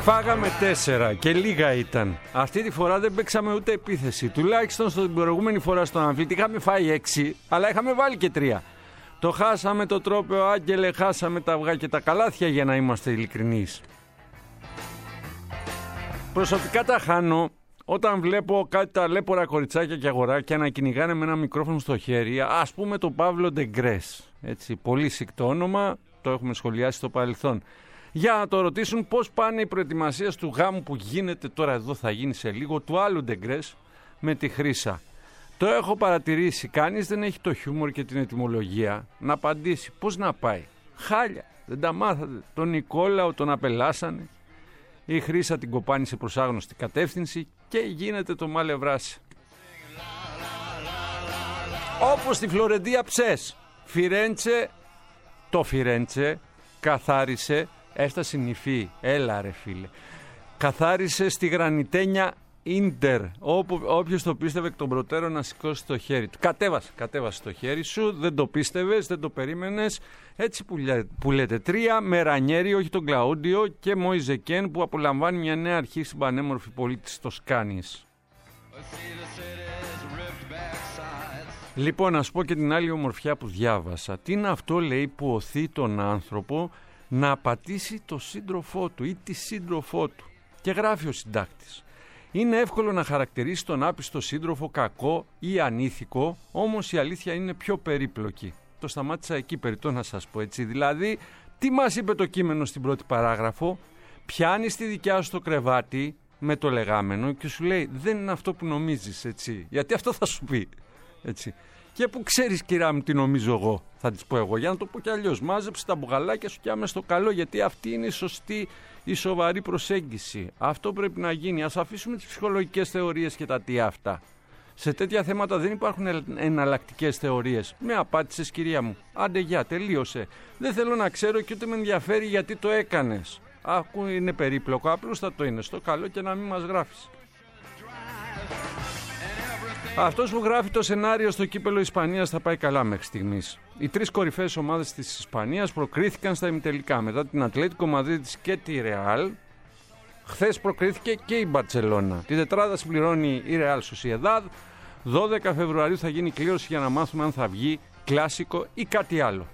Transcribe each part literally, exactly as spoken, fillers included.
Φάγαμε τέσσερα και λίγα ήταν. Αυτή τη φορά δεν παίξαμε ούτε επίθεση. Τουλάχιστον στην προηγούμενη φορά στον Ανφίτη είχαμε φάει έξι, αλλά είχαμε βάλει και τρία. Το χάσαμε το τρόπαιο, Άγγελε, χάσαμε τα αυγά και τα καλάθια, για να είμαστε ειλικρινείς. Προσωπικά τα χάνω όταν βλέπω κάτι ταλέπορα κοριτσάκια και αγοράκια να κυνηγάνε με ένα μικρόφωνο στο χέρι, ας πούμε το Παύλο Ντεγκρές. Έτσι, πολύ σικτό όνομα, το έχουμε σχολιάσει στο παρελθόν. Για να το ρωτήσουν πώς πάνε οι προετοιμασίες του γάμου που γίνεται τώρα, εδώ θα γίνει σε λίγο, του άλλου Ντεγκρές με τη Χρύσα. Το έχω παρατηρήσει, κανείς δεν έχει το χιούμορ και την ετυμολογία να απαντήσει πώς να πάει. Χάλια, δεν τα μάθατε. Τον Νικόλαο τον απελάσανε, η Χρύσα την κοπάνησε προς άγνωστη κατεύθυνση και γίνεται το μάλευράσι. Όπως στη Φλωρεντία ψες, Φιρέντσε, το Φιρέντσε καθάρισε, έφτασε νηφή, έλα ρε φίλε, καθάρισε στη γρανιτένια Ίντερ, όπου όποιος το πίστευε εκ των προτέρων να σηκώσει το χέρι του. Κατέβασε, κατέβασε το χέρι σου, δεν το πίστευες, δεν το περίμενες. Έτσι που, λέ, που λέτε. Τρία με Ρανιέρι, όχι τον Κλαούντιο, και Μόιζε Κεν, που απολαμβάνει μια νέα αρχή στην πανέμορφη πόλη της Τοσκάνης. Λοιπόν, να σου πω και την άλλη ομορφιά που διάβασα. Τι είναι αυτό, λέει, που οθεί τον άνθρωπο να απατήσει το σύντροφό του ή τη σύντροφό του. Και γράφει ο συντάκτης. Είναι εύκολο να χαρακτηρίσει τον άπιστο σύντροφο κακό ή ανήθικο, όμως η αλήθεια είναι πιο περίπλοκη. Το σταμάτησα εκεί, περιττό να σας πω έτσι. Δηλαδή, τι μας είπε το κείμενο στην πρώτη παράγραφο, πιάνεις τη δικιά σου το κρεβάτι με το λεγάμενο και σου λέει δεν είναι αυτό που νομίζεις, έτσι. Γιατί αυτό θα σου πει, έτσι. Και που ξέρεις, κυρά μου, τι νομίζω εγώ, θα της πω εγώ. Για να το πω κι αλλιώς, μάζεψε τα μπουγαλάκια σου και άμε στο καλό, γιατί αυτή είναι η σωστή, η σοβαρή προσέγγιση. Αυτό πρέπει να γίνει. Ας αφήσουμε τις ψυχολογικές θεωρίες και τα τι αυτά. Σε τέτοια θέματα δεν υπάρχουν εναλλακτικές θεωρίες. Με απάτησες, κυρία μου. Άντε γεια, τελείωσε. Δεν θέλω να ξέρω και ούτε με ενδιαφέρει γιατί το έκανες. Άκου, είναι περίπλοκο, απλούστατο είναι. Στο καλό και να μην μας γράφεις. Αυτός που γράφει το σενάριο στο κύπελλο Ισπανίας θα πάει καλά μέχρι στιγμής. Οι τρεις κορυφαίες ομάδες της Ισπανίας προκρίθηκαν στα ημιτελικά μετά την Ατλέτικο Μαδρίτης και τη Ρεάλ. Χθες προκρίθηκε και η Μπαρτσελώνα. Την τετράδα συμπληρώνει η Ρεάλ Σοσιεδάδ. δώδεκα Φεβρουαρίου θα γίνει κλήρωση για να μάθουμε αν θα βγει κλάσικο ή κάτι άλλο.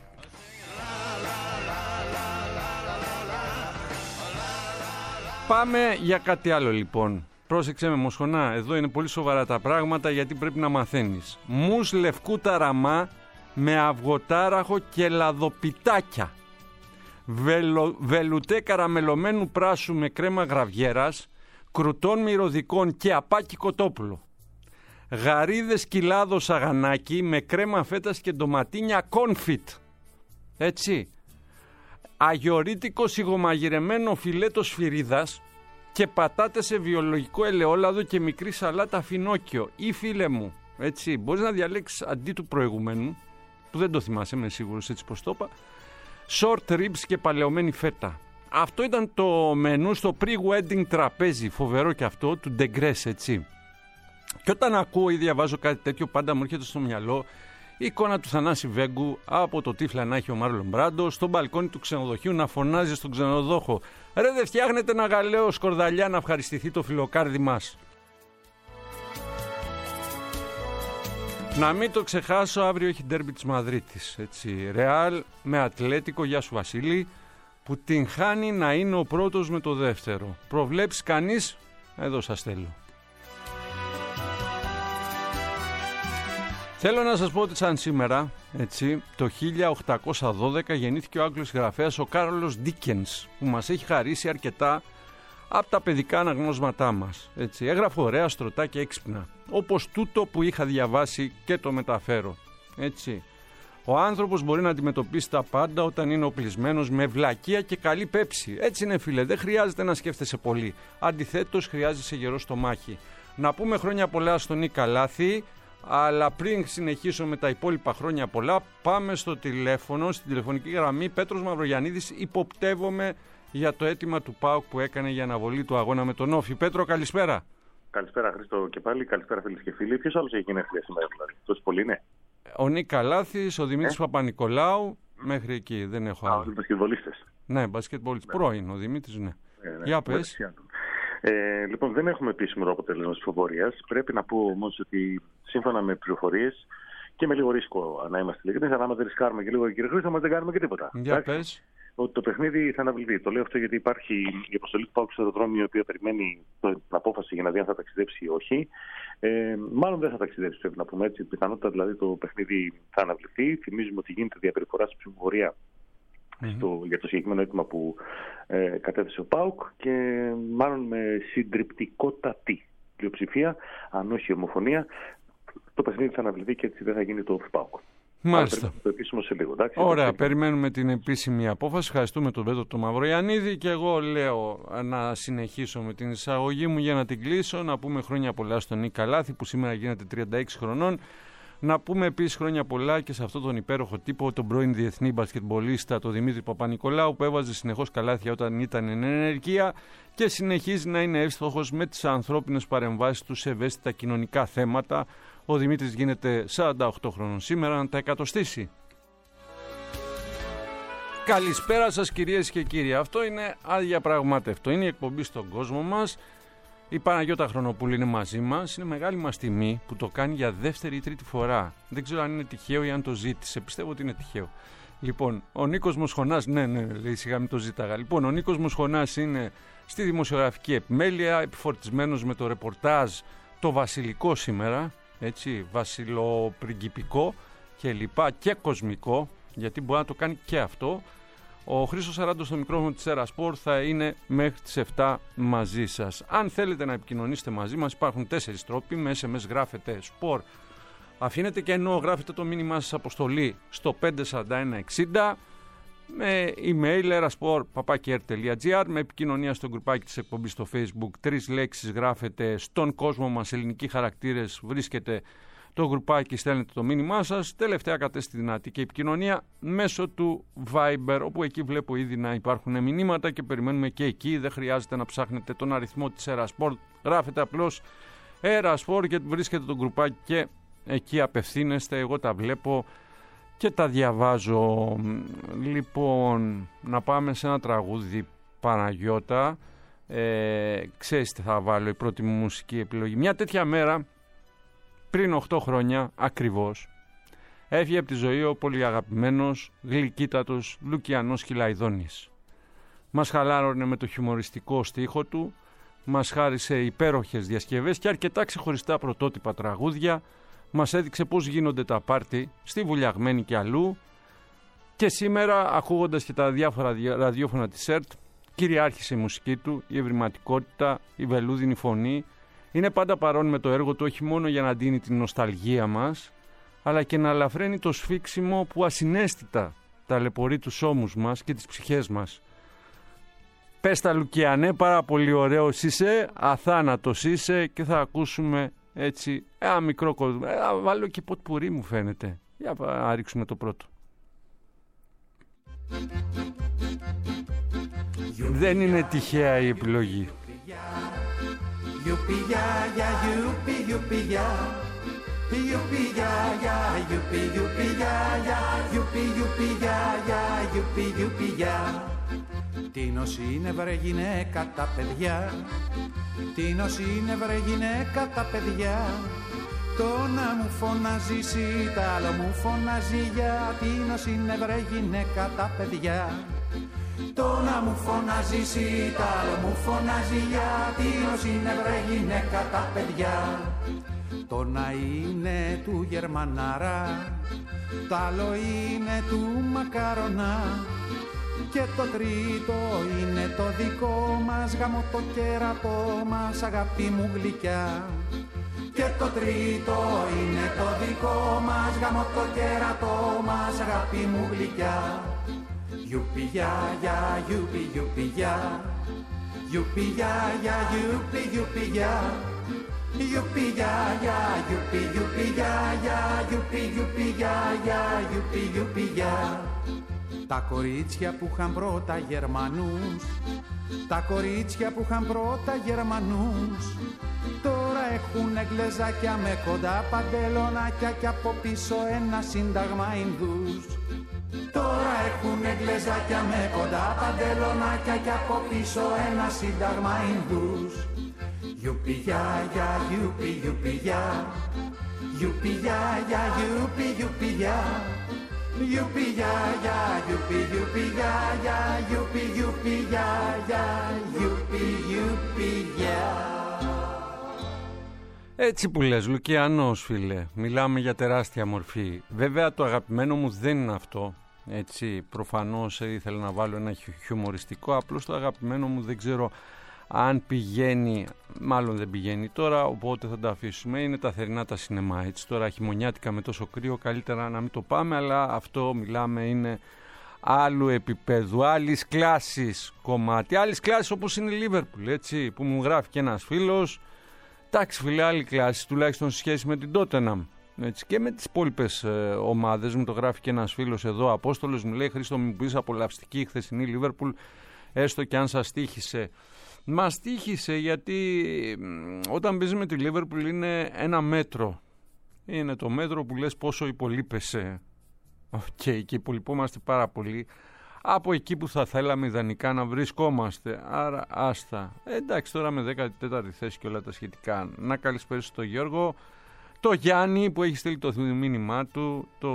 Πάμε για κάτι άλλο λοιπόν. Πρόσεξε με μοσχονά, εδώ είναι πολύ σοβαρά τα πράγματα γιατί πρέπει να μαθαίνεις. Μους λευκού ταραμά με αυγοτάραχο και λαδοπιτάκια. Βελο, βελουτέ καραμελωμένου πράσου με κρέμα γραβιέρας, κρουτών μυρωδικών και απάκι κοτόπουλο. Γαρίδες κιλάδος αγανάκι με κρέμα φέτας και ντοματίνια κόνφιτ. Έτσι. Αγιορίτικο σιγομαγειρεμένο φιλέτο σφυρίδας και πατάτες σε βιολογικό ελαιόλαδο και μικρή σαλάτα φινόκιο. Ή φίλε μου, έτσι, μπορείς να διαλέξεις αντί του προηγουμένου, που δεν το θυμάσαι, είμαι σίγουρος έτσι πως το είπα, short ribs και παλαιωμένη φέτα. Αυτό ήταν το μενού στο pre-wedding τραπέζι, φοβερό και αυτό, του Ντεγκρές, έτσι. Και όταν ακούω ή διαβάζω κάτι τέτοιο, πάντα μου έρχεται στο μυαλό η εικόνα του Θανάση Βέγκου από το τύφλα να έχει ο Μάρλον Μπράντο στο μπαλκόνι του ξενοδοχείου να φωνάζει στον ξενοδόχο «Ρε, δεν φτιάχνετε ένα γαλαίο σκορδαλιά να ευχαριστηθεί το φιλοκάρδι μας». Να μην το ξεχάσω, αύριο έχει ντέρμπι της Μαδρίτης, έτσι. Ρεάλ με Ατλέτικο, γεια σου Βασίλη, που την χάνει να είναι ο πρώτος με το δεύτερο. Προβλέψεις κανείς, εδώ σας θέλω. Θέλω να σας πω ότι σαν σήμερα, έτσι, το χίλια οκτακόσια δώδεκα γεννήθηκε ο Άγγλος συγγραφέας ο Κάρολος Ντίκενς, που μας έχει χαρίσει αρκετά από τα παιδικά αναγνώσματά μας. Έτσι, έγραφε ωραία, στρωτά και έξυπνα, όπως τούτο που είχα διαβάσει και το μεταφέρω. Έτσι. Ο άνθρωπος μπορεί να αντιμετωπίσει τα πάντα όταν είναι οπλισμένος με βλακεία και καλή πέψη. Έτσι είναι, φίλε, δεν χρειάζεται να σκέφτεσαι πολύ. Αντιθέτως, χρειάζεσαι γερό στομάχι. Να πούμε χρόνια πολλά στον Νίκα Λάθη. Αλλά πριν συνεχίσω με τα υπόλοιπα χρόνια πολλά, πάμε στο τηλέφωνο, στην τηλεφωνική γραμμή. Πέτρος Μαυρογιαννίδης, υποπτεύομαι για το αίτημα του ΠΑΟΚ που έκανε για αναβολή του αγώνα με τον Όφη. Πέτρο, καλησπέρα. Καλησπέρα, Χρήστο, και πάλι. Καλησπέρα, φίλοι και φίλοι. Ποιος άλλος έχει γενέθλια σήμερα, δηλαδή? Τόσοι πολλοί είναι. Ο Νίκα Λάθης, ο Δημήτρης ε? Παπα-Νικολάου. Μέχρι εκεί δεν έχω άλλο. Α, μπασκετμπολίστες. Ναι, μπασκετμπολίστες. Ναι. Πρώην ο Δημήτρης, ναι. Ε, ναι, Για πες. Ε, λοιπόν, δεν έχουμε επίσημο αποτέλεσμα της ψηφοφορίας. Πρέπει να πω όμως ότι σύμφωνα με πληροφορίες και με λίγο ρίσκο να είμαστε ειλικρινείς, αλλά άμα δεν ρισκάρουμε και λίγο, κύριε Χρήστο, μας δεν κάνουμε και τίποτα. Για πες. Ότι το παιχνίδι θα αναβληθεί. Το λέω αυτό γιατί υπάρχει η αποστολή του ΠΑΟΚ στο αεροδρόμιο, η οποία περιμένει την απόφαση για να δει αν θα ταξιδέψει ή όχι. Ε, μάλλον δεν θα ταξιδέψει, πρέπει να πούμε έτσι. Πιθανότητα δηλαδή το παιχνίδι θα αναβληθεί. Θυμίζουμε ότι γίνεται διαπεριφορά στη ψηφοφορία mm-hmm. στο, για το συγκεκριμένο αίτημα που ε, κατέθεσε ο ΠΑΟΚ και μάλλον με συντριπτικότατη πλειοψηφία, αν όχι ομοφωνία, το παιχνίδι θα αναβληθεί και έτσι δεν θα γίνει το ΠΑΟΚ. Μάλιστα. Το επίσημο σε λίγο, εντάξει. Ωραία, περιμένουμε την επίσημη απόφαση. Ευχαριστούμε τον Πέτρο τον Μαυρογιαννίδη και εγώ λέω να συνεχίσω με την εισαγωγή μου για να την κλείσω. Να πούμε χρόνια πολλά στον Νίκ Καλάθη που σήμερα γίνεται τριάντα έξι χρονών. Να πούμε επίσης χρόνια πολλά και σε αυτόν τον υπέροχο τύπο, τον πρώην διεθνή μπασκετμπολίστα, τον Δημήτρη Παπα-Νικολάου, που έβαζε συνεχώς καλάθια όταν ήταν εν ενεργεία και συνεχίζει να είναι εύστοχος με τις ανθρώπινες παρεμβάσεις του σε ευαίσθητα κοινωνικά θέματα. Ο Δημήτρης γίνεται σαράντα οκτώ χρόνων σήμερα, να τα εκατοστήσει. Καλησπέρα σας κυρίες και κύριοι. Αυτό είναι αδιαπραγμάτευτο. Είναι η εκπομπή στον κόσμο μας. Η Παναγιώτα Χρονοπούλου είναι μαζί μας. Είναι μεγάλη μας τιμή που το κάνει για δεύτερη ή τρίτη φορά. Δεν ξέρω αν είναι τυχαίο ή αν το ζήτησε. Πιστεύω ότι είναι τυχαίο. Λοιπόν, ο Νίκος Μοσχονάς, ναι, ναι, λέει σιγά μην το ζήταγα. Λοιπόν, ο Νίκος Μοσχονάς είναι στη δημοσιογραφική επιμέλεια, επιφορτισμένος με το ρεπορτάζ το βασιλικό σήμερα. Έτσι, βασιλοπριγκιπικό και λοιπά και κοσμικό, γιατί μπορεί να το κάνει και αυτό. Ο Χρήστος Σαράντος στο μικρόφωνο της Έρα Σπορ θα είναι μέχρι τις επτά μαζί σας. Αν θέλετε να επικοινωνήσετε μαζί μας, υπάρχουν τέσσερις τρόποι. Με ες εμ ες γράφετε Sport, αφήνετε και ενώ γράφετε το μήνυμά σας αποστολή στο πέντε σαράντα ένα εξήντα, με email erasport παπάκι ερ τελεία τζι άρ, με επικοινωνία στο γκρουπάκι της εκπομπής στο Facebook. Τρεις λέξεις γράφετε στον κόσμο μας, ελληνικοί χαρακτήρες, βρίσκετε το γκρουπάκι, στέλνετε το μήνυμά σας. Τελευταία κατέστη δυνατή και επικοινωνία μέσω του Viber, όπου εκεί βλέπω ήδη να υπάρχουν μηνύματα και περιμένουμε και εκεί. Δεν χρειάζεται να ψάχνετε τον αριθμό της Erasport. Γράφετε απλώς Erasport και βρίσκετε το γκρουπάκι και εκεί απευθύνεστε. Εγώ τα βλέπω και τα διαβάζω. Λοιπόν, να πάμε σε ένα τραγούδι, Παναγιώτα. Ε, ξέρεις τι θα βάλω, η πρώτη μου μουσική επιλογή. Μια τέτοια μέρα, πριν οκτώ χρόνια ακριβώς, έφυγε από τη ζωή ο πολύ αγαπημένος, γλυκύτατος Λουκιανός Χιλαϊδόνης. Μας χαλάρωνε με το χιουμοριστικό στίχο του, μας χάρισε υπέροχες διασκευές και αρκετά ξεχωριστά πρωτότυπα τραγούδια. Μας έδειξε πώς γίνονται τα πάρτι στη Βουλιαγμένη και αλλού. Και σήμερα, ακούγοντας και τα διάφορα ραδιόφωνα της ΕΡΤ, κυριάρχησε η μουσική του, η ευρηματικότητα, η βελούδινη φωνή. Είναι πάντα παρόν με το έργο του, όχι μόνο για να ντύνει την νοσταλγία μας, αλλά και να ελαφραίνει το σφίξιμο που ασυναίσθητα ταλαιπωρεί τους ώμους μας και τις ψυχές μας. Πες τα Λουκιανέ, πάρα πολύ ωραίος είσαι, αθάνατος είσαι, και θα ακούσουμε έτσι ένα μικρό κόσμο. Ε, βάλω και ποτπουρί μου φαίνεται. Για να ρίξουμε το πρώτο. Δεν είναι τυχαία η επιλογή. Yuppie ya ya yuppie yuppie ya yuppie ya ya yuppie yuppie ya ya yuppie yuppie ya ya yuppie yuppie ya. Τίνος είναι βρε γυναίκα τα παιδιά, τίνος είναι βρε γυναίκα τα παιδιά. Το να μου φωνάζει σι, τ' άλλο μου φωνάζει για. Τίνος είναι βρε γυναίκα τα παιδιά. Το να μου φωνάζει σι, τ' άλλο μου φωνάζει για. Τίνος είναι βρε γυναίκα τα παιδιά. Το να είναι του Γερμανάρα, τ' άλλο είναι του Μακαρονά. Και το τρίτο είναι το δικό μας, γαμώ το κέρατό μας, αγάπη μου γλυκιά. Και το τρίτο είναι το δικό μας, γαμώ το κέρατό μας, αγάπη μου γλυκιά. Γιουπι για για, γιουπι γιουπι για, γιουπι για για, γιουπι γιουπι για, γιουπι για για, γιουπι γιουπι για για, γιουπι γιουπι για για, γιουπι γιουπι για. Τα κορίτσια που είχαν πρώτα Γερμανούς, τα κορίτσια που είχαν πρώτα Γερμανούς, τώρα έχουν γκλεζάκια με κοντά παντελονάκια και από πίσω ένα σύνταγμα Ινδούς. Τώρα έχουνε γκλεζάκια με κοντά παντελονάκια κι από πίσω ένα σύνταγμα Ινδούς. Γιουπι γεια γεια, γιουπι γιουπι γεια, γιουπι γεια γεια, γιουπι γιουπι γεια, γιουπι γεια γεια, γιουπι γιουπι γεια γεια, γιουπι γιουπι γεια γεια, γιουπι γιουπι γεια. Έτσι που λες, Λουκιανός φίλε, μιλάμε για τεράστια μορφή. Βέβαια το αγαπημένο μου δεν είναι αυτό, έτσι προφανώς ήθελα να βάλω ένα χιουμοριστικό, απλώς το αγαπημένο μου δεν ξέρω αν πηγαίνει, μάλλον δεν πηγαίνει τώρα, οπότε θα τα αφήσουμε, είναι τα θερινά τα σινεμά, έτσι τώρα χειμωνιάτικα με τόσο κρύο καλύτερα να μην το πάμε, αλλά αυτό μιλάμε είναι άλλου επίπεδου, άλλης κλάσης κομμάτι, άλλης κλάσης όπως είναι η Λίβερπουλ, έτσι, που μου γράφει και ένας φίλος. Εντάξει φίλε, άλλη κλάση, τουλάχιστον σε σχέση με την Τότεναμ. Έτσι, και με τις υπόλοιπες ε, ομάδες, μου το γράφει και ένας φίλος εδώ, Απόστολος, μου λέει Χρήστο μου πεις απολαυστική η χθεσινή Λίβερπουλ, έστω και αν σας τύχησε. Μας τύχησε γιατί όταν παίζει με τη Λίβερπουλ είναι ένα μέτρο. Είναι το μέτρο που λες πόσο υπολείπεσαι. Okay, και υπολοιπόμαστε πάρα πολύ από εκεί που θα θέλαμε ιδανικά να βρισκόμαστε. Άρα άστα. Ε, εντάξει, τώρα με δέκατη τέταρτη θέση και όλα τα σχετικά. Να καλησπέρισω τον Γιώργο, το Γιάννη που έχει στείλει το μήνυμά του, το,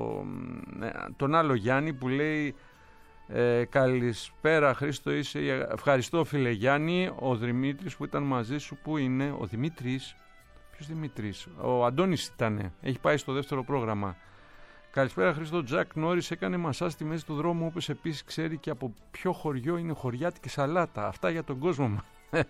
τον άλλο Γιάννη που λέει ε, καλησπέρα Χρήστο, είσαι, ευχαριστώ φίλε Γιάννη. Ο Δημήτρης που ήταν μαζί σου, που είναι ο Δημήτρης? Ποιος Δημήτρης? Ο Αντώνης ήτανε, έχει πάει στο δεύτερο πρόγραμμα. Καλησπέρα Χρήστο, Τζακ Νόρις έκανε μασά στη μέση του δρόμου, όπως επίσης ξέρει και από ποιο χωριό είναι χωριάτικη σαλάτα. Αυτά για τον κόσμο μας.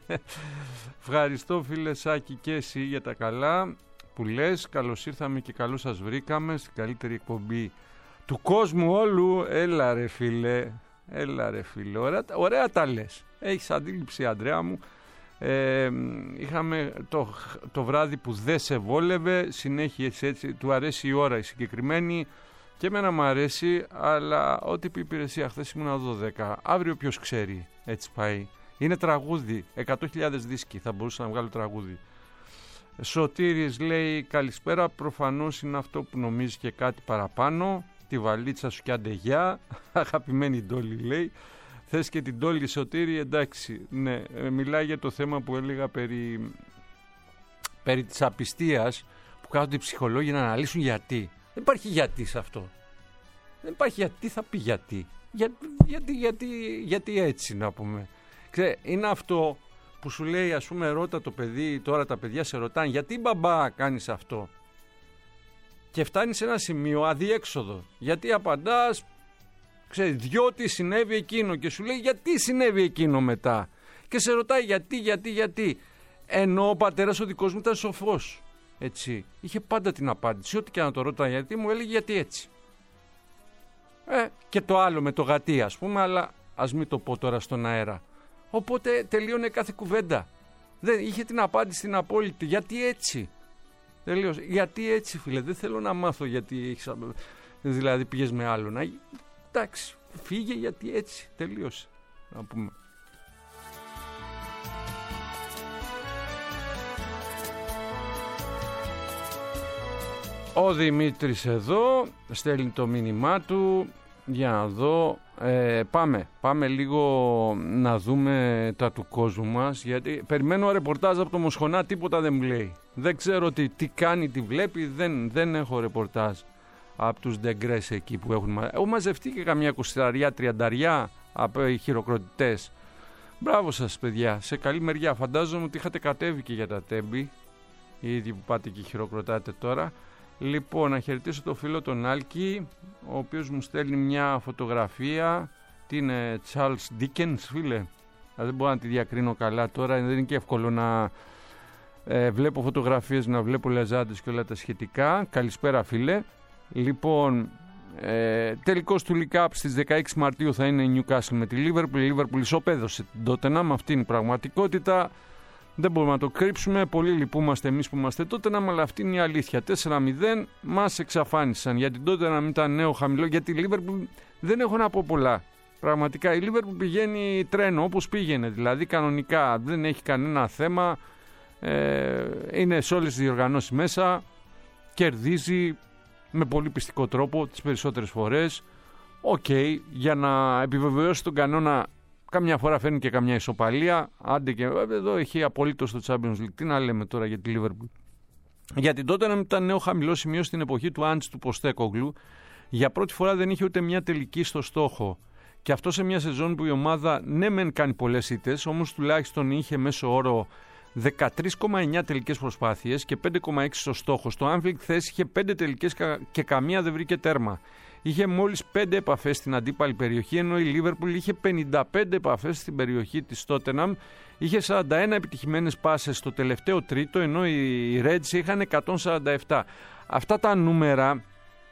Ευχαριστώ φίλε Σάκη και εσύ για τα καλά που λες. Καλώς ήρθαμε και καλώς σας βρήκαμε στην καλύτερη εκπομπή του κόσμου όλου. Έλα ρε φίλε, έλα ρε φίλε, ωραία, ωραία τα λες. Έχεις αντίληψη Ανδρέα μου. Ε, είχαμε το, το βράδυ που δεν σε βόλευε, συνέχισε έτσι, του αρέσει η ώρα η συγκεκριμένη και εμένα μου αρέσει, αλλά ό,τι πει υπηρεσία, χθες ήμουν δώδεκα, αύριο ποιος ξέρει, έτσι πάει. Είναι τραγούδι, εκατό χιλιάδες δίσκοι, θα μπορούσα να βγάλω τραγούδι. Σωτήρης λέει καλησπέρα, προφανώς είναι αυτό που νομίζει και κάτι παραπάνω, τη βαλίτσα σου και αντεγιά, αγαπημένη Ντόλη λέει. Θες και την Τόλη Σωτήρη, εντάξει, ναι, μιλάει για το θέμα που έλεγα περί, περί της απιστίας, που κάθονται οι ψυχολόγοι να αναλύσουν γιατί. Δεν υπάρχει γιατί σε αυτό. Δεν υπάρχει γιατί, θα πει γιατί. Για, γιατί, γιατί, γιατί έτσι να πούμε. Ξέρε, είναι αυτό που σου λέει, ας πούμε, ρώτα το παιδί, τώρα τα παιδιά σε ρωτάνε, γιατί μπαμπά κάνεις αυτό? Και φτάνει σε ένα σημείο αδιέξοδο. Γιατί απαντάς, ξέρεις, διότι συνέβη εκείνο, και σου λέει γιατί συνέβη εκείνο μετά. Και σε ρωτάει γιατί, γιατί, γιατί. Ενώ ο πατέρας ο δικός μου ήταν σοφός. Έτσι. Είχε πάντα την απάντηση. Ό,τι και να το ρωτάει γιατί, μου έλεγε γιατί έτσι. Ε, και το άλλο με το γατί, ας πούμε, αλλά ας μην το πω τώρα στον αέρα. Οπότε τελείωνε κάθε κουβέντα. Δεν, είχε την απάντηση την απόλυτη. Γιατί έτσι. Τελείωσε. Γιατί έτσι, φίλε. Δεν θέλω να μάθω γιατί έχεις, δηλαδή πήγες με άλλον. Εντάξει, φύγε γιατί έτσι, τελείωσε, να πούμε. Ο Δημήτρης εδώ στέλνει το μήνυμά του, για να δω, ε, πάμε, πάμε λίγο να δούμε τα του κόσμου μας, γιατί περιμένω ρεπορτάζ από το Μοσχονά, τίποτα δεν μου λέει. Δεν ξέρω τι, τι κάνει, τι βλέπει, δεν, δεν έχω ρεπορτάζ από τους ντεγκρές εκεί που έχουν, έχουν μαζευτεί και καμιά εικοσιταριά, τριανταριά από οι χειροκροτητές. Μπράβο σας παιδιά, σε καλή μεριά. Φαντάζομαι ότι είχατε κατέβει και για τα τέμπη, οι ίδιοι που πάτε και χειροκροτάτε τώρα. Λοιπόν, να χαιρετήσω το φίλο τον Άλκη, ο οποίος μου στέλνει μια φωτογραφία. Τι είναι, Charles Dickens φίλε? Δεν μπορώ να τη διακρίνω καλά τώρα, δεν είναι και εύκολο να ε, βλέπω φωτογραφίες, να βλέπω λεζάντες και όλα τα σχετικά. Καλησπέρα φίλε. Λοιπόν, ε, τελικός του League Cup στις δεκαέξι Μαρτίου θα είναι η Newcastle με τη Liverpool. Η Liverpool ισοπαίδωσε την Tottenham, αυτή είναι η πραγματικότητα. Δεν μπορούμε να το κρύψουμε. Πολύ λυπούμαστε εμείς που είμαστε Tottenham, αλλά αυτή είναι η αλήθεια. τέσσερα μηδέν μας εξαφάνισαν. Για την Tottenham ήταν νέο χαμηλό, γιατί η Liverpool δεν έχω να πω πολλά. Πραγματικά η Liverpool πηγαίνει τρένο όπως πήγαινε, δηλαδή κανονικά δεν έχει κανένα θέμα. Ε, είναι σε όλες τις διοργανώσεις μέσα, κερδίζει με πολύ πιστικό τρόπο τις περισσότερες φορές. Οκ, okay, για να επιβεβαιώσει τον κανόνα, καμιά φορά φέρνει και καμιά ισοπαλία. Άντε και εδώ έχει απολύτως στο Champions League. Τι να λέμε τώρα για τη Liverpool. Γιατί τότε να ήταν νέο χαμηλό σημείο στην εποχή του Άντς του Ποστέκογλου. Για πρώτη φορά δεν είχε ούτε μια τελική στο στόχο. Και αυτό σε μια σεζόν που η ομάδα ναι μεν κάνει πολλές ήττες, όμως τουλάχιστον είχε μέσο όρο δεκατρείς κόμμα εννιά τελικές προσπάθειες και πέντε κόμμα έξι στο στόχο. Στο Anfield χθες είχε πέντε τελικές και καμία δεν βρήκε τέρμα. Είχε μόλις πέντε επαφές στην αντίπαλη περιοχή, ενώ η Liverpool είχε πενήντα πέντε επαφές στην περιοχή της Tottenham. Είχε σαράντα ένα επιτυχημένες πάσες στο τελευταίο τρίτο, ενώ οι Reds είχαν εκατόν σαράντα επτά. Αυτά τα νούμερα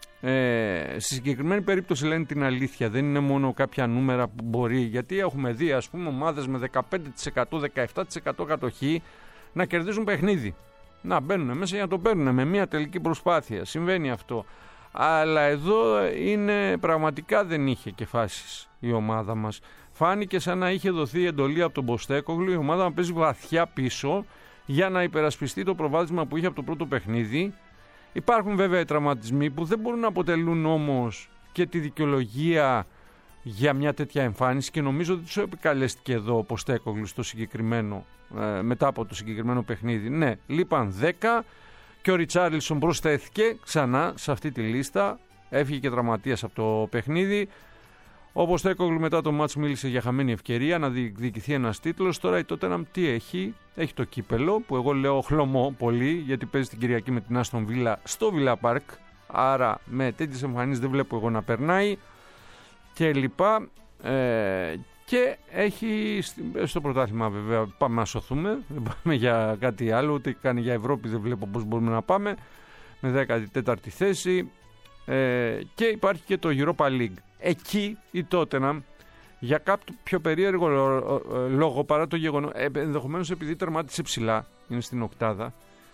ε, στη συγκεκριμένη περίπτωση λένε την αλήθεια. Δεν είναι μόνο κάποια νούμερα που μπορεί, γιατί έχουμε δει ας πούμε ομάδες με δεκαπέντε τοις εκατό, δεκαεπτά τοις εκατό κατοχή να κερδίζουν παιχνίδι. Να μπαίνουν μέσα για να το παίρνουν με μια τελική προσπάθεια. Συμβαίνει αυτό. Αλλά εδώ είναι πραγματικά δεν είχε και φάσεις η ομάδα μας. Φάνηκε σαν να είχε δοθεί εντολή από τον Ποστέκογλου η ομάδα να παίζει βαθιά πίσω για να υπερασπιστεί το προβάδισμα που είχε από το πρώτο παιχνίδι. Υπάρχουν βέβαια οι τραυματισμοί που δεν μπορούν να αποτελούν όμως και τη δικαιολογία για μια τέτοια εμφάνιση και νομίζω ότι τους επικαλέστηκε εδώ ο Ποστέκογλου στο συγκεκριμένο, ε, μετά από το συγκεκριμένο παιχνίδι. Ναι, λείπαν δέκα και ο Ριτσάρλισον προσθέθηκε ξανά σε αυτή τη λίστα, έφυγε και τραυματίας από το παιχνίδι. Ο Ποστέκογλου μετά το μάτς μίλησε για χαμένη ευκαιρία να διεκδικηθεί ένας τίτλος. Τώρα η Tottenham τι έχει? Έχει το κύπελο που εγώ λέω χλωμό πολύ, γιατί παίζει την Κυριακή με την Άστον Βίλα στο Villa Park. Άρα με τέτοιες εμφανίσεις δεν βλέπω εγώ να περνάει και λοιπά. Ε, και έχει στο πρωτάθλημα βέβαια πάμε να σωθούμε, δεν πάμε για κάτι άλλο, ούτε κάνει για Ευρώπη, δεν βλέπω πώς μπορούμε να πάμε, με δέκατη τέταρτη θέση. Ε, και υπάρχει και το Europa League. Εκεί η Tottenham για κάποιο πιο περίεργο λόγο, παρά το γεγονός, ενδεχομένως επειδή τερμάτισε ψηλά, είναι στην οκτάδα,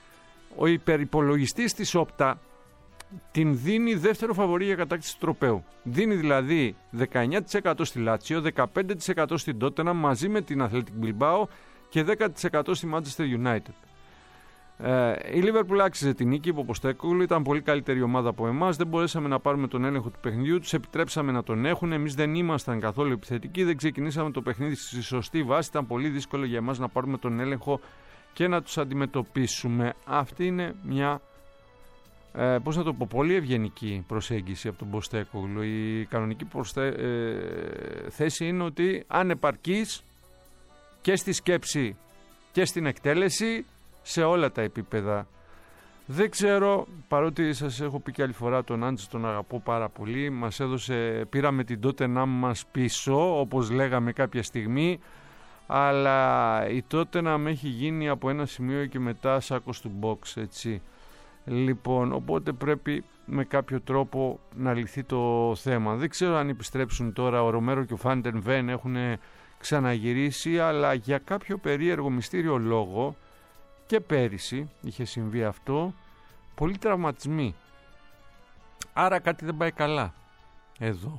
ο υπερυπολογιστής της Όπτα την δίνει δεύτερο φαβορί για κατάκτηση του τροπαίου. Δίνει δηλαδή δεκαεννιά τοις εκατό στη Λάτσιο, δεκαπέντε τοις εκατό στην Tottenham μαζί με την Athletic Bilbao και δέκα τοις εκατό στη Manchester United. Ε, η Liverpool άξιζε την νίκη από Ποστέκογλου, ήταν πολύ καλύτερη ομάδα από εμάς. Δεν μπορέσαμε να πάρουμε τον έλεγχο του παιχνιδιού, τους επιτρέψαμε να τον έχουν. Εμείς δεν ήμασταν καθόλου επιθετικοί, δεν ξεκινήσαμε το παιχνίδι στη σωστή βάση. Ήταν πολύ δύσκολο για εμάς να πάρουμε τον έλεγχο και να τους αντιμετωπίσουμε. Αυτή είναι μια ε, πώς να το πω, πολύ ευγενική προσέγγιση από τον Ποστέκογλου. Η κανονική προστε... ε, θέση είναι ότι αν επαρκείς και στη σκέψη και στην εκτέλεση, σε όλα τα επίπεδα. Δεν ξέρω, παρότι σας έχω πει και άλλη φορά τον Άντζη τον αγαπώ πάρα πολύ, μας έδωσε, πήραμε την Tottenham μας πίσω, όπως λέγαμε κάποια στιγμή, αλλά η Tottenham έχει γίνει από ένα σημείο και μετά σάκος του box, έτσι. Λοιπόν, οπότε πρέπει με κάποιο τρόπο να λυθεί το θέμα. Δεν ξέρω αν επιστρέψουν τώρα, ο Ρομέρο και ο Φάντερ Βεν έχουν ξαναγυρίσει, αλλά για κάποιο περίεργο μυστήριο λόγο, και πέρυσι είχε συμβεί αυτό, πολλοί τραυματισμοί. Άρα κάτι δεν πάει καλά εδώ.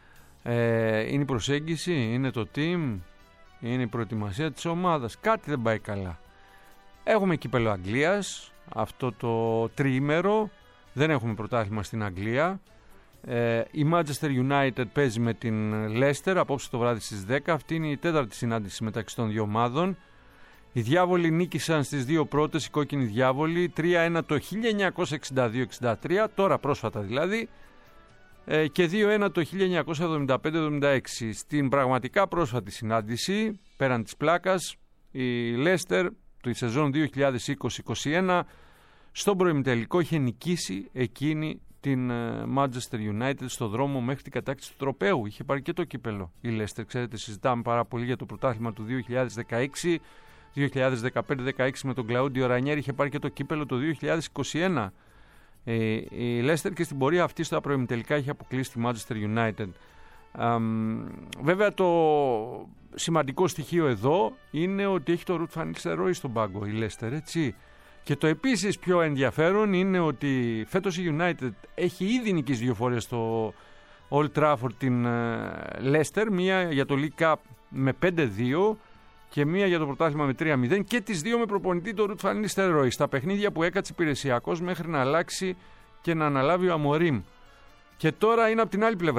Ε, είναι η προσέγγιση, είναι το team, είναι η προετοιμασία της ομάδας. Κάτι δεν πάει καλά. Έχουμε κύπελλο Αγγλίας, αυτό το τριήμερο, δεν έχουμε πρωτάθλημα στην Αγγλία. Ε, η Manchester United παίζει με την Leicester απόψε το βράδυ στις δέκα. Αυτή είναι η τέταρτη συνάντηση μεταξύ των δύο ομάδων. Οι Διάβολοι νίκησαν στις δύο πρώτες, οι Κόκκινοι Διάβολοι, τρία ένα το χίλια εννιακόσια εξήντα δύο εξήντα τρία, τώρα πρόσφατα δηλαδή, ε, και δύο ένα το χίλια εννιακόσια εβδομήντα πέντε εβδομήντα έξι. Στην πραγματικά πρόσφατη συνάντηση, πέραν της πλάκας, η Leicester του σεζόν δύο χιλιάδες είκοσι είκοσι ένα στον προημιτελικό είχε νικήσει εκείνη την Manchester United στο δρόμο μέχρι την κατάκτηση του τροπαίου. Είχε πάρει και το κύπελο η Leicester, ξέρετε, συζητάμε πάρα πολύ για το πρωτάθλημα του δύο χιλιάδες δεκαέξι, δύο χιλιάδες δεκαπέντε δεκαέξι με τον Κλαούντιο Ρανιέρη, είχε πάρει και το κύπελο το δύο χιλιάδες είκοσι ένα. Ε, η Leicester και στην πορεία αυτή στα προημιτελικά είχε αποκλείσει τη Manchester United. Ε, βέβαια το σημαντικό στοιχείο εδώ είναι ότι έχει το Ρουτ Φαν Νίστελρόι στον πάγκο η Leicester, έτσι. Και το επίσης πιο ενδιαφέρον είναι ότι φέτος η United έχει ήδη νικήσει δύο φορές στο Old Trafford την Leicester, μία για το League Cup με πέντε δύο και μία για το πρωτάθλημα με τρία μηδέν, και τις δύο με προπονητή το Ρουτ Φαν Νίστελρόι, στα παιχνίδια που έκατσε υπηρεσιακός μέχρι να αλλάξει και να αναλάβει ο Αμορίμ. Και τώρα είναι από την άλλη πλευρά.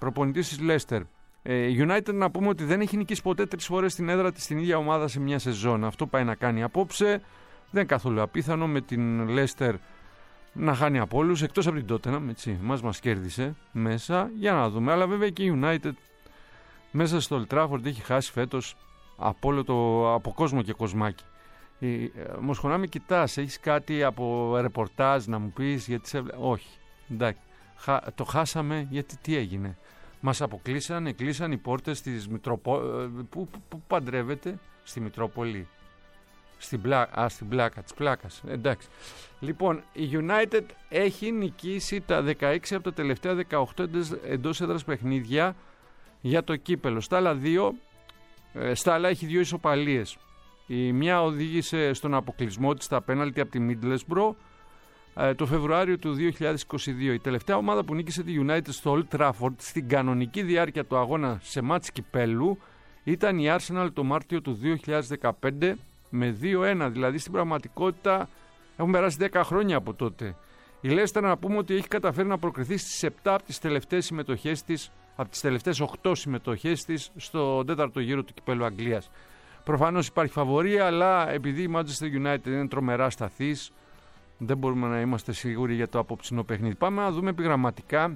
προπονητής της Leicester. United να πούμε ότι δεν έχει νικήσει ποτέ τρεις φορές στην έδρα της στην ίδια ομάδα σε μια σεζόν. Αυτό πάει να κάνει απόψε. Δεν είναι καθόλου απίθανο με την Leicester να χάνει από όλους, εκτός από την Tottenham, έτσι, μας μας κέρδισε μέσα, για να δούμε. Αλλά βέβαια και η United μέσα στο Old Trafford έχει χάσει φέτος από, όλο το, από κόσμο και κοσμάκι. Μοσχονά, με κοιτάς, έχεις κάτι από ρεπορτάζ να μου πεις? Γιατί σε... Όχι, εντάξει, το χάσαμε γιατί τι έγινε? Μας αποκλείσαν, εκλείσαν οι πόρτες της Μητροπο... που, που, που παντρεύεται στη Μητρόπολη. Στην, πλά... Α, στην πλάκα της πλάκας. Εντάξει. Λοιπόν, η United έχει νικήσει τα δεκαέξι από τα τελευταία δεκαοκτώ εντός έδρας παιχνίδια για το κύπελο. Στα άλλα δύο, στα άλλα έχει δύο ισοπαλίες. Η μια οδήγησε στον αποκλεισμό της στα πέναλτι από τη Middlesbrough το Φεβρουάριο του δύο χιλιάδες είκοσι δύο. Η τελευταία ομάδα που νίκησε τη United στο Old Trafford στην κανονική διάρκεια του αγώνα σε μάτς κυπέλου ήταν η Arsenal το Μάρτιο του δύο χιλιάδες δεκαπέντε με δύο ένα. Δηλαδή στην πραγματικότητα έχουν περάσει δέκα χρόνια από τότε. Η Leicester, να πούμε ότι έχει καταφέρει να προκριθεί στις επτά από τις τελευταίες συμμετοχές της, από τις τελευταίες οκτώ συμμετοχές της στο τέταρτο γύρο του κυπέλου Αγγλίας. Προφανώς υπάρχει φαβορία, αλλά επειδή η Manchester United είναι τρομερά σταθής, δεν μπορούμε να είμαστε σίγουροι για το απόψινό παιχνίδι. Πάμε να δούμε επιγραμματικά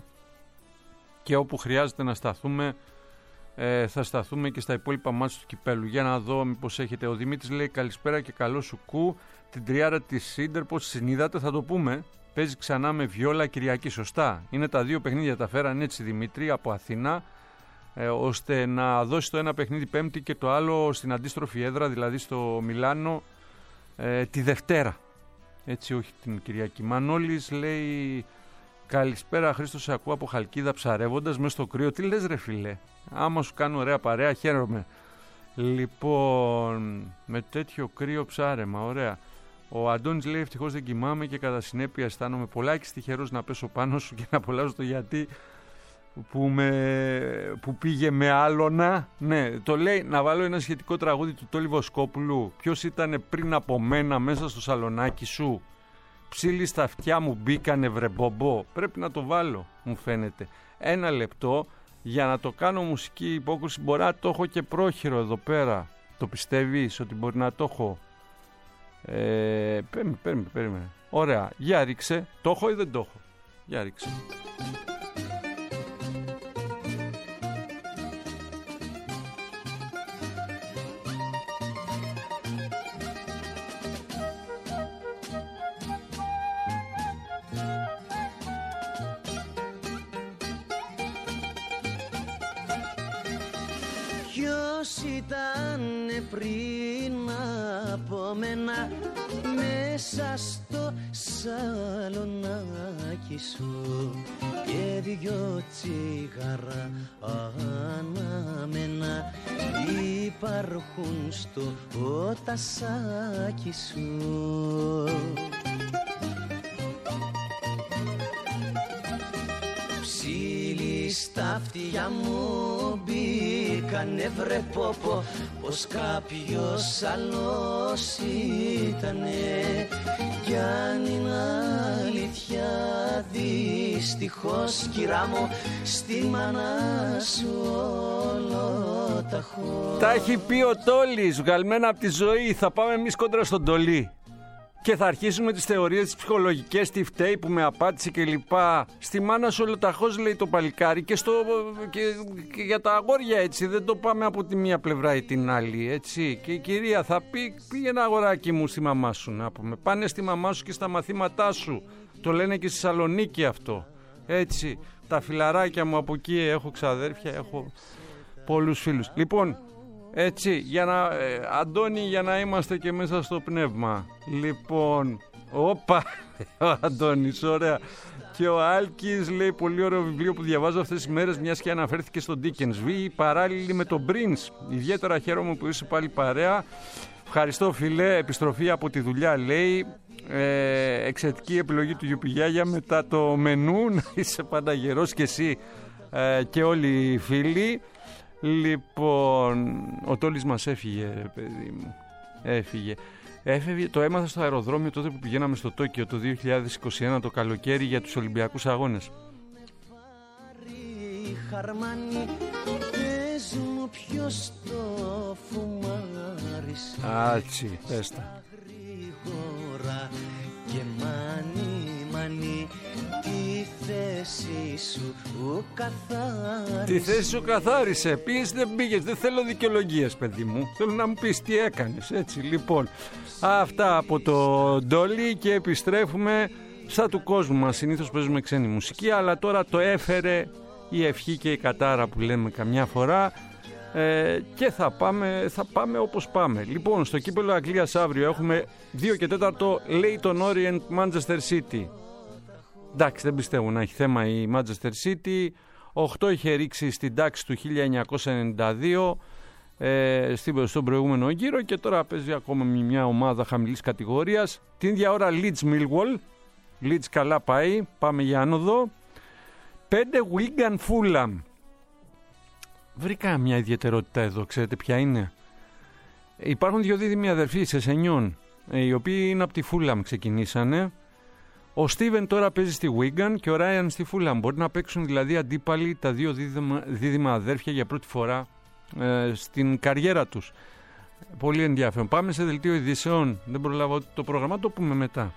και όπου χρειάζεται να σταθούμε, ε, θα σταθούμε και στα υπόλοιπα μάτς του κυπέλου. Για να δω μήπως έχετε. Ο Δημήτρης λέει καλησπέρα και καλό σου κου. Την τριάρα της Σίντερ, πώς συνείδατε, θα το πούμε. Παίζει ξανά με Βιόλα Κυριακή, σωστά. Είναι τα δύο παιχνίδια, τα φέραν έτσι Δημήτρη από Αθήνα, ε, ώστε να δώσει το ένα παιχνίδι Πέμπτη και το άλλο στην αντίστροφη έδρα, δηλαδή στο Μιλάνο, ε, τη Δευτέρα. Έτσι, όχι την Κυριακή. Μανώλης λέει καλησπέρα Χρήστο, σε ακούω από Χαλκίδα ψαρεύοντας μέσα στο κρύο. Τι λες ρε φίλε? Άμα σου κάνω ωραία παρέα, χαίρομαι. Λοιπόν, με τέτοιο κρύο ψάρεμα, ωραία. Ο Αντώνης λέει ευτυχώς δεν κοιμάμαι και κατά συνέπεια αισθάνομαι πολλάκι τυχερός να πέσω πάνω σου και να απολαύσω το γιατί που, με, που πήγε με άλωνα. Ναι, το λέει να βάλω ένα σχετικό τραγούδι του Τόλι Βοσκόπουλου. Ποιος ήταν πριν από μένα μέσα στο σαλονάκι σου? Ψήλοι στα αυτιά μου μπήκανε βρεμπομπό. Πρέπει να το βάλω, μου φαίνεται. Ένα λεπτό για να το κάνω μουσική υπόκριση. Μπορεί να το έχω και πρόχειρο εδώ πέρα. Το πιστεύεις ότι μπορεί να το έχω? Ε, περίμενε, περίμενε, περίμενε. Ωραία, για ρίξε. Το έχω ή δεν το έχω? Για ρίξε. Ποιος ήτανε πριν από μένα μέσα στο σαλονάκι σου και δυο τσιγάρα αναμένα υπάρχουν στο τασάκι σου. Ψήλοι στα αυτιά μου μπήκανε βρε πόπο, πως κάποιος άλλος ήτανε. Κι αν είναι αλήθεια δυστυχώς κυρά μου, στη μάνα σου όλο τα έχω. Τα έχει πει ο Τόλης, βγαλμένα από τη ζωή. Θα πάμε εμείς κόντρα στον Τολί και θα αρχίσουμε τις θεωρίες τις ψυχολογικές, τι φταίει που με απάτησε και λοιπά. Στη μάνα σου ολοταχώς, λέει το παλικάρι, και, στο, και, και για τα αγόρια έτσι, δεν το πάμε από τη μία πλευρά ή την άλλη, έτσι. Και η κυρία θα πει, πήγαινε αγοράκι μου στη μαμά σου, να πούμε. Πάνε στη μαμά σου και στα μαθήματά σου. Το λένε και στη Θεσσαλονίκη αυτό, έτσι. Τα φιλαράκια μου από εκεί, έχω ξαδέρφια, έχω πολλούς φίλους. Λοιπόν, έτσι, για να, ε, Αντώνη, για να είμαστε και μέσα στο πνεύμα. Λοιπόν, όπα, ο Αντώνης, ωραία. Και ο Άλκης λέει πολύ ωραίο βιβλίο που διαβάζω αυτές τις μέρες, μιας και αναφέρθηκε στον Dickens. Β, παράλληλη με τον Prince. Ιδιαίτερα χαίρομαι που είσαι πάλι παρέα. Ευχαριστώ φίλε, επιστροφή από τη δουλειά λέει. Ε, εξαιρετική επιλογή του Γιουπι Γιάγια μετά το μενού. Να είσαι πάντα γερός και εσύ ε, και όλοι οι φίλοι. Λοιπόν, ο Τόλης μας έφυγε, παιδί μου. Έφυγε. Έφυγε. Το έμαθα στο αεροδρόμιο τότε που πηγαίναμε στο Τόκιο το δύο χιλιάδες είκοσι ένα το καλοκαίρι για τους Ολυμπιακούς Αγώνες. χαρμάνι, πες μου ποιος το φουμάρισε. Άτσι, πες τα. Γρήγορα και μάνι μάνι, τη θέση σου καθάρισε. Τη θέση σου καθάρισε. Πήγες, δεν πήγες, δεν θέλω δικαιολογίες, παιδί μου. Θέλω να μου πεις τι έκανες, έτσι. Λοιπόν, αυτά από το Ντόλι και επιστρέφουμε στα του κόσμου μας. Συνήθως παίζουμε ξένη μουσική, αλλά τώρα το έφερε η ευχή και η κατάρα που λέμε καμιά φορά. Ε, και θα πάμε, θα πάμε όπως πάμε. Λοιπόν, στο κύπελλο Αγγλίας αύριο έχουμε δύο και τέταρτο Leyton Orient Manchester City. Εντάξει, δεν πιστεύω να έχει θέμα η Manchester City. οκτώ είχε ρίξει στην τάξη του χίλια εννιακόσια ενενήντα δύο ε, στον προηγούμενο γύρο και τώρα παίζει ακόμα μια ομάδα χαμηλής κατηγορίας. Την ίδια ώρα Leeds Millwall. Leeds καλά πάει, πάμε για άνοδο. πέντε Wigan Fulham. Βρήκα μια ιδιαιτερότητα εδώ, ξέρετε ποια είναι? Υπάρχουν δύο δίδυμοι αδερφοί Σεσενιών, οι οποίοι είναι από τη Fulham, ξεκινήσανε. Ο Στίβεν τώρα παίζει στη Wigan και ο Ράιαν στη Fulham. Μπορεί να παίξουν δηλαδή αντίπαλοι τα δύο δίδυμα, δίδυμα αδέρφια για πρώτη φορά ε, στην καριέρα τους. Πολύ ενδιαφέρον. Πάμε σε δελτίο ειδήσεων. Δεν προλάβω το πρόγραμμα, το πούμε μετά.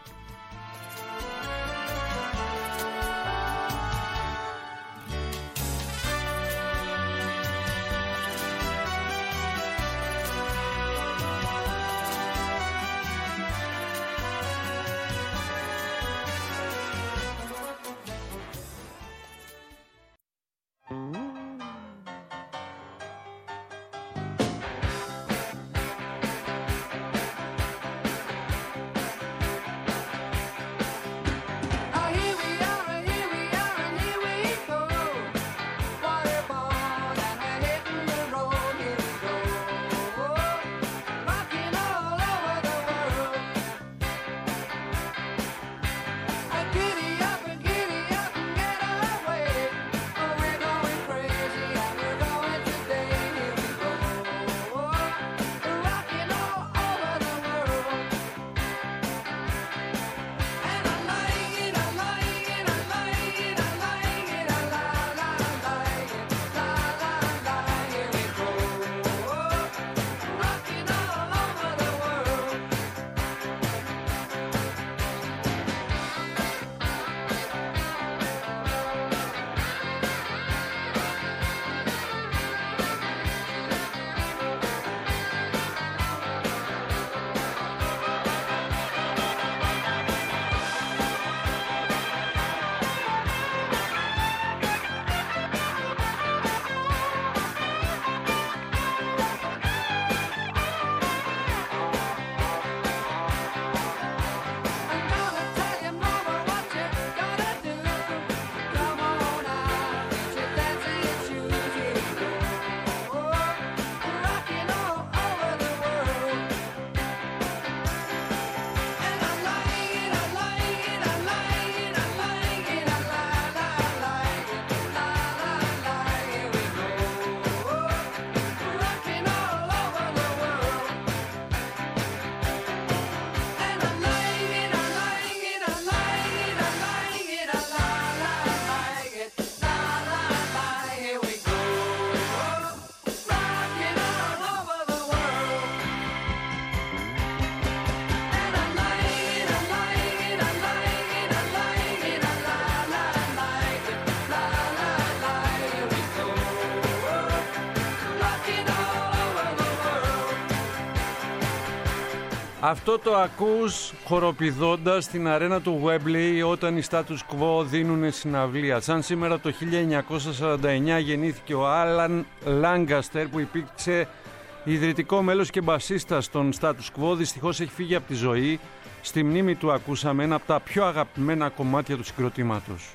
Αυτό το ακούς χοροπηδώντας στην αρένα του Wembley όταν οι Status Quo δίνουν συναυλία. Σαν σήμερα το χίλια εννιακόσια σαράντα εννιά γεννήθηκε ο Άλαν Λάγκαστερ που υπήρξε ιδρυτικό μέλος και μπασίστας των Status Quo. Δυστυχώς έχει φύγει από τη ζωή. Στη μνήμη του ακούσαμε ένα από τα πιο αγαπημένα κομμάτια του συγκροτήματος.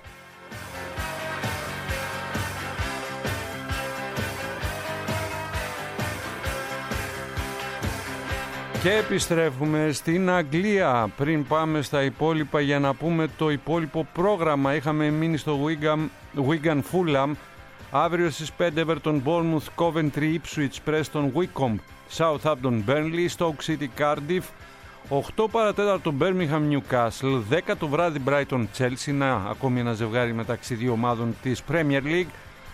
Και επιστρέφουμε στην Αγγλία. Πριν πάμε στα υπόλοιπα για να πούμε το υπόλοιπο πρόγραμμα, είχαμε μείνει στο Wigan, Wigan Fulham. Αύριο στις πέντε Everton Bournemouth, Coventry, Ipswich, Preston, Wycombe, Southampton, Burnley, Stoke City, Cardiff. οκτώ παρατέταρτο Birmingham, Newcastle. δέκα το βράδυ Brighton, Chelsea. Να, ακόμη ένα ζευγάρι μεταξύ δύο ομάδων της Premier League.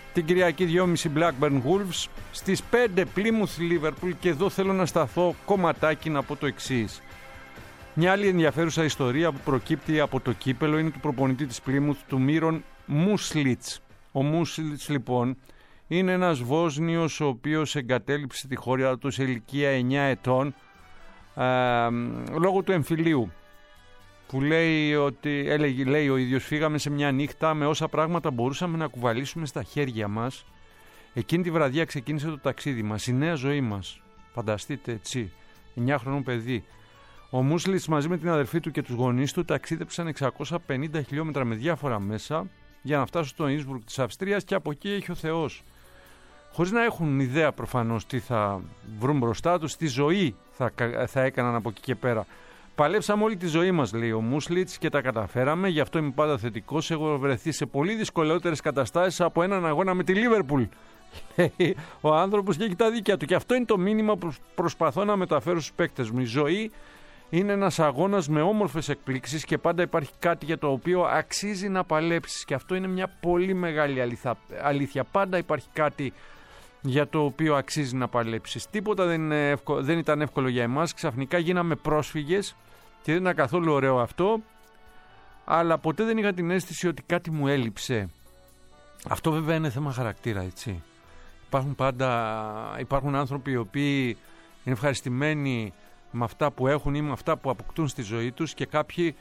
Την Κυριακή δυόμιση Blackburn Wolves, στις πέντε Plymouth Liverpool, και εδώ θέλω να σταθώ κομματάκι να πω το εξής. Μια άλλη ενδιαφέρουσα ιστορία που προκύπτει από το κύπελο είναι του προπονητή της Plymouth, του Μύρον Μούσλιτς. Ο Μούσλιτς λοιπόν είναι ένας Βόσνιος ο οποίος εγκατέλειψε τη χώρα του σε ηλικία εννιά ετών ε, λόγω του εμφυλίου, που λέει, ότι, έλεγε, λέει ο ίδιος, φύγαμε σε μια νύχτα με όσα πράγματα μπορούσαμε να κουβαλήσουμε στα χέρια μας. Εκείνη τη βραδιά ξεκίνησε το ταξίδι μας, η νέα ζωή μας. Φανταστείτε, έτσι, εννιά χρονών παιδί. Ο Μούσλιτς μαζί με την αδερφή του και τους γονείς του ταξίδεψαν εξακόσια πενήντα χιλιόμετρα με διάφορα μέσα για να φτάσουν στο Ίνσμπουργκ της Αυστρίας, και από εκεί έχει ο Θεός. Χωρίς να έχουν ιδέα προφανώς τι θα βρουν μπροστά τους, τι ζωή θα, θα έκαναν από εκεί και πέρα. Παλέψαμε όλη τη ζωή μας, λέει ο Μούσλιτς, και τα καταφέραμε, γι' αυτό είμαι πάντα θετικός. Έχω βρεθεί σε πολύ δυσκολότερες καταστάσεις από έναν αγώνα με τη Λίβερπουλ, λέει ο άνθρωπος, και έχει τα δίκια του. Και αυτό είναι το μήνυμα που προσπαθώ να μεταφέρω στους παίκτες μου. Η ζωή είναι ένας αγώνας με όμορφες εκπλήξεις και πάντα υπάρχει κάτι για το οποίο αξίζει να παλέψεις. Και αυτό είναι μια πολύ μεγάλη αλήθεια. Πάντα υπάρχει κάτι για το οποίο αξίζει να παλέψεις. Τίποτα δεν, είναι εύκολο, δεν ήταν εύκολο για εμάς. Ξαφνικά γίναμε πρόσφυγες και δεν ήταν καθόλου ωραίο αυτό. Αλλά ποτέ δεν είχα την αίσθηση ότι κάτι μου έλειψε. Αυτό βέβαια είναι θέμα χαρακτήρα, έτσι. Υπάρχουν πάντα υπάρχουν άνθρωποι οι οποίοι είναι ευχαριστημένοι με αυτά που έχουν ή με αυτά που αποκτούν στη ζωή τους, και κάποιοι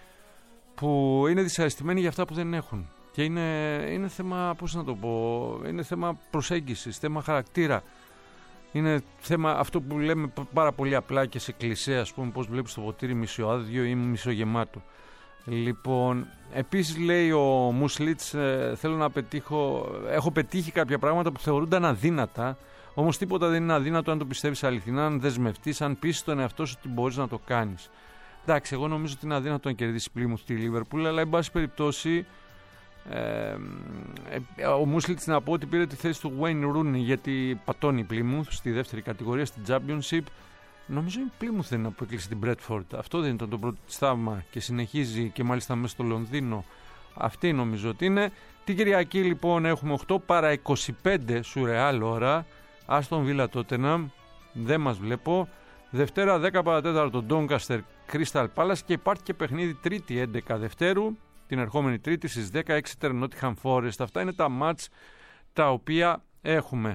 που είναι δυσαρεστημένοι για αυτά που δεν έχουν. Και είναι, είναι θέμα, πώς να το πω, είναι θέμα προσέγγισης, θέμα χαρακτήρα. Είναι θέμα αυτό που λέμε πάρα πολύ απλά και σε κλισέ, ας πούμε, πώς βλέπεις το ποτήρι μισοάδιο ή μισογεμάτο. Λοιπόν, επίσης λέει ο Μούσλιτς, ε, θέλω να πετύχω, έχω πετύχει κάποια πράγματα που θεωρούνταν αδύνατα, όμως τίποτα δεν είναι αδύνατο αν το πιστεύεις αληθινά, αν δεσμευτείς, αν πείσεις τον εαυτό σου ότι μπορείς να το κάνεις. Εντάξει, εγώ νομίζω ότι είναι αδύνατο να κερδίσει Plymouth τη Liverpool, αλλά εν πάση περιπτώσει ε, ε, ο Μούσλιτς, να πω ότι πήρε τη θέση του Wayne Rooney, γιατί πατώνει η Plymouth στη δεύτερη κατηγορία, στην Championship. Νομίζω η Plymouth δεν είναι που έκλεισε την Bradford. Αυτό δεν ήταν το πρώτο της θαύμα και συνεχίζει, και μάλιστα μέσα στο Λονδίνο. Αυτή νομίζω ότι είναι. Την Κυριακή λοιπόν έχουμε οκτώ παρά είκοσι πέντε σουρεάλ ώρα. Άστον Βίλα Τότεναμ, δεν μας βλέπω. Δευτέρα δέκα παρά τέταρτο Doncaster Crystal Palace, και υπάρχει και παιχνίδι Τρίτη έντεκα Δευτέρου, την ερχόμενη Τρίτη στις δέκα Exeter Nottingham Forest. Αυτά είναι τα μάτς τα οποία έχουμε.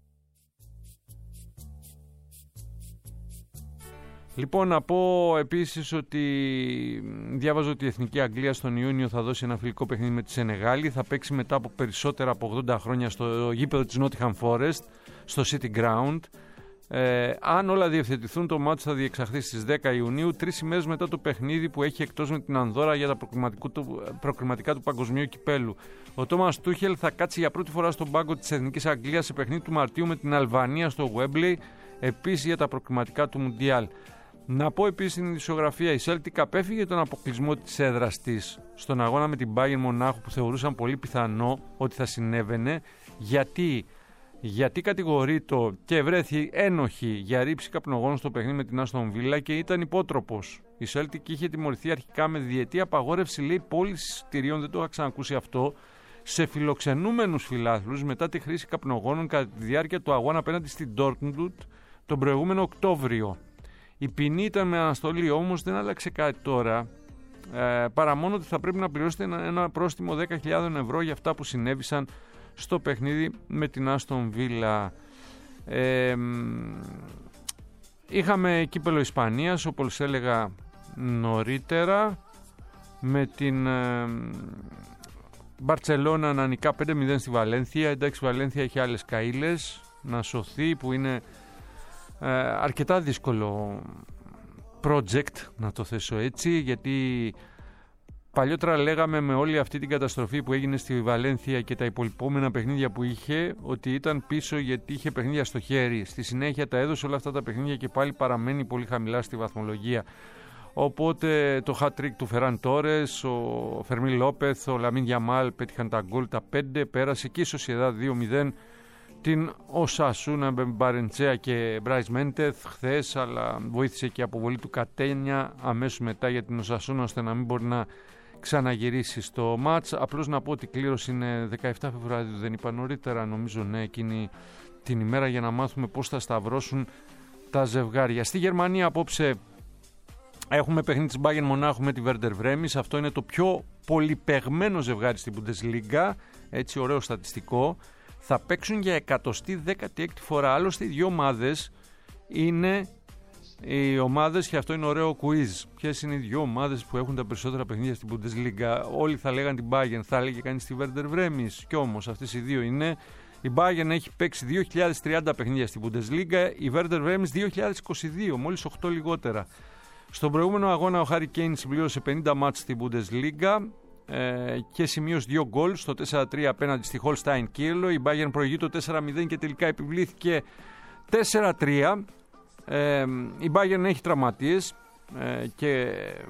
Λοιπόν, να πω επίσης ότι διάβαζα ότι η Εθνική Αγγλία στον Ιούνιο θα δώσει ένα φιλικό παιχνίδι με τη Σενεγάλη. Θα παίξει μετά από περισσότερα από ογδόντα χρόνια στο γήπεδο της Nottingham Forest, στο City Ground. Ε, αν όλα διευθετηθούν, το μάτι θα διεξαχθεί στις δέκα Ιουνίου, τρεις ημέρες μετά το παιχνίδι που έχει εκτός με την Ανδόρα για τα προκριματικά του Παγκοσμίου Κυπέλου. Ο Τόμας Τούχελ θα κάτσει για πρώτη φορά στον πάγκο της Εθνικής Αγγλίας σε παιχνίδι του Μαρτίου με την Αλβανία στο Wembley, επίσης για τα προκριματικά του Μουντιάλ. Να πω επίσης στην ειδησιογραφία, η Celtic απέφυγε τον αποκλεισμό της έδρας της στον αγώνα με την Bayern Μονάχου, που θεωρούσαν πολύ πιθανό ότι θα συνέβαινε. Γιατί, γιατί κατηγορείτο και βρέθη ένοχη για ρήψη καπνογόνων στο παιχνίδι με την Άστον Βίλα και ήταν υπότροπος. Η Celtic είχε τιμωρηθεί αρχικά με διετή απαγόρευση, λέει, πώληση εισιτηρίων, δεν το είχα ξανακούσει αυτό, σε φιλοξενούμενους φιλάθλους μετά τη χρήση καπνογόνων κατά τη διάρκεια του αγώνα απέναντι στην Dortmund τον προηγούμενο Οκτώβριο. Η ποινή ήταν με αναστολή, όμως δεν άλλαξε κάτι τώρα, ε, παρά μόνο ότι θα πρέπει να πληρώσετε ένα, ένα πρόστιμο δέκα χιλιάδες ευρώ για αυτά που συνέβησαν στο παιχνίδι με την Άστον Βίλα. Ε, είχαμε κύπελο Ισπανίας, όπως έλεγα νωρίτερα, με την ε, Μπαρτσελώνα να νικά πέντε μηδέν στη Βαλένθια. Εντάξει, η Βαλένθια έχει άλλες καΐλες να σωθεί, που είναι ε, αρκετά δύσκολο project, να το θέσω έτσι, γιατί παλιότερα λέγαμε με όλη αυτή την καταστροφή που έγινε στη Βαλένθια και τα υπολοιπόμενα παιχνίδια που είχε, ότι ήταν πίσω γιατί είχε παιχνίδια στο χέρι. Στη συνέχεια τα έδωσε όλα αυτά τα παιχνίδια και πάλι παραμένει πολύ χαμηλά στη βαθμολογία. Οπότε το hat-trick του Φεράν Τόρες, ο Φερμί Λόπεθ, ο Λαμίν Γιαμάλ πέτυχαν τα γκολ τα πέντε, πέρασε και η Σοσιεδάδ δύο μηδέν την Οσασούνα με Μπαρεντσέα και Μπράις Μέντεθ χθες, αλλά βοήθησε και η αποβολή του Κατένια αμέσως μετά για την Οσασούνα, ώστε να μην μπορεί να ξαναγυρίσει στο μάτς. Απλώς να πω ότι η κλήρωση είναι δεκαεφτά Φεβρουαρίου, δεν είπα νωρίτερα, νομίζω ναι, εκείνη την ημέρα, για να μάθουμε πώς θα σταυρώσουν τα ζευγάρια. Στη Γερμανία απόψε έχουμε παιχνίδι της Bayern Μονάχου με τη Werder Bremen. Αυτό είναι το πιο πολυπαιγμένο ζευγάρι στην Bundesliga, έτσι ωραίο στατιστικό. Θα παίξουν για εκατοστή δέκατη έκτη φορά. Άλλωστε οι δύο ομάδες είναι οι ομάδες, και αυτό είναι ωραίο quiz. Ποιες είναι οι δύο ομάδες που έχουν τα περισσότερα παιχνίδια στην Bundesliga? Όλοι θα λέγαν την Bayern, θα έλεγε κανείς τη Werder Bremen. Κι όμως αυτές οι δύο είναι. Η Bayern έχει παίξει δύο χιλιάδες τριάντα παιχνίδια στην Bundesliga, η Werder Bremen δύο χιλιάδες είκοσι δύο, μόλις οκτώ λιγότερα. Στον προηγούμενο αγώνα ο Harry Kane συμπλήρωσε πενήντα μάτς στην Bundesliga ε, και σημείωσε δύο γκολ στο τέσσερα τρία απέναντι στη Holstein Kiel. Η Bayern προηγεί το τέσσερα μηδέν και τελικά επιβλήθηκε τέσσερα τρία. Ε, η Bayern έχει τραυματίες ε, και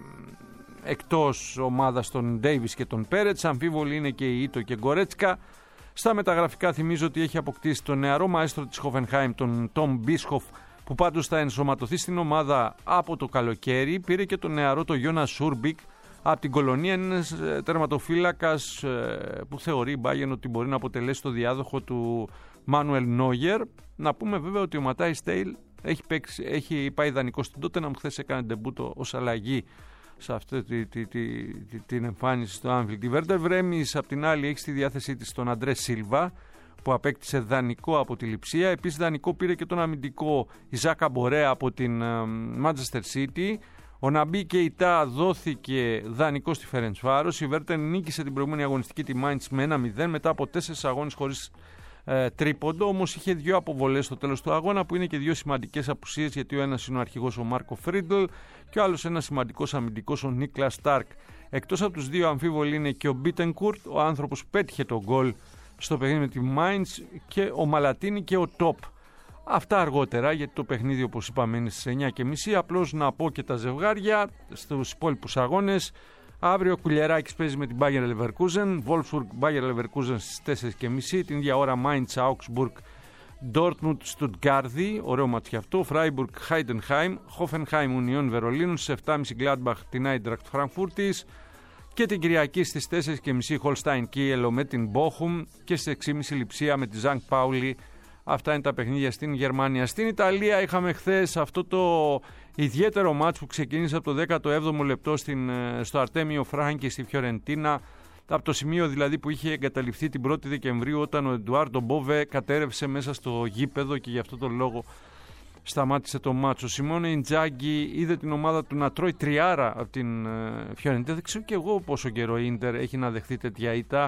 εκτός ομάδας των Davis και των Pérez. Αμφίβολοι είναι και η Ito και Γκορέτσκα. Στα μεταγραφικά θυμίζω ότι έχει αποκτήσει τον νεαρό μαέστρο της Hoffenheim, τον Tom Bischoff, που πάντως θα ενσωματωθεί στην ομάδα από το καλοκαίρι. Πήρε και τον νεαρό τον Jonas Σούρμπικ από την Κολονία. Είναι ένας τερματοφύλακας που θεωρεί η Bayern ότι μπορεί να αποτελέσει το διάδοχο του Μάνουελ Νόγερ. Να πούμε βέβαια ότι ο Ματάι Στέιλ έχει, παίξει, έχει πάει ιδανικό στην Tottenham, χθες έκανε ντεμπούτο ως αλλαγή σε αυτή τη, τη, τη, τη, την εμφάνιση στο Anfield. Η Werder Bremen απ' την άλλη έχει στη διάθεσή της τον Αντρέ Σίλβα, που απέκτησε δανεικό από τη Λειψία. Επίσης δανεικό πήρε και τον αμυντικό Ιζάκα Μπορέα από την Manchester City. Ο Ναμπί Κεϊτά δόθηκε δανεικό στη Φερεντσβάρος. Η Werder νίκησε την προηγούμενη αγωνιστική τη Mainz με ένα μηδέν μετά από τέσσερις αγώνες χωρίς ε, τρίποντο. Όμως είχε δύο αποβολές στο τέλος του αγώνα, που είναι και δύο σημαντικές απουσίες, γιατί ο ένας είναι ο αρχηγός ο Μάρκο Φρίντλ και ο άλλος ένας σημαντικός αμυντικός ο Νίκλας Στάρκ. Εκτός από τους δύο αμφίβολοι είναι και ο Μπίτενκουρτ, ο άνθρωπος που πέτυχε τον γκολ στο παιχνίδι με τη Mainz, και ο Μαλατίνη και ο Τόπ. Αυτά αργότερα, γιατί το παιχνίδι, όπως είπαμε, είναι στις εννιά και μισή. Απλώς να πω και τα ζευγάρια στους υπόλοιπους αγώνες. Αύριο ο Κουλιεράκης παίζει με την Bayer Leverkusen, Wolfsburg Bayer Leverkusen στις τέσσερις και μισή. Την ίδια ώρα Mainz Augsburg, Dortmund Stuttgart, ωραίο μάτς και αυτό. Freiburg Heidenheim, Hoffenheim Union Βερολίνου, στις επτά και μισή Gladbach την Eintracht Frankfurtis. Και την Κυριακή στις τέσσερις και μισή Holstein Kiel με την Bochum και στις έξι και μισή Λειψία με τη Ζανκ Πάουλι. Αυτά είναι τα παιχνίδια στην Γερμανία. Στην Ιταλία είχαμε χθες αυτό το ιδιαίτερο μάτς που ξεκίνησε από το δέκατο έβδομο λεπτό στην, στο Αρτέμιο Φράνκι στη Φιωρεντίνα. Από το σημείο δηλαδή που είχε εγκαταλειφθεί την πρώτη Δεκεμβρίου, όταν ο Εντουάρντο Μπόβε κατέρευσε μέσα στο γήπεδο και γι' αυτό τον λόγο σταμάτησε το μάτσο. Ο Σιμώνε Ιντζάγκη είδε την ομάδα του να τρώει τριάρα από την Φιωρεντίνα. Δεν ξέρω και εγώ πόσο καιρό η Ίντερ έχει να δεχθεί τέτοια ήττα.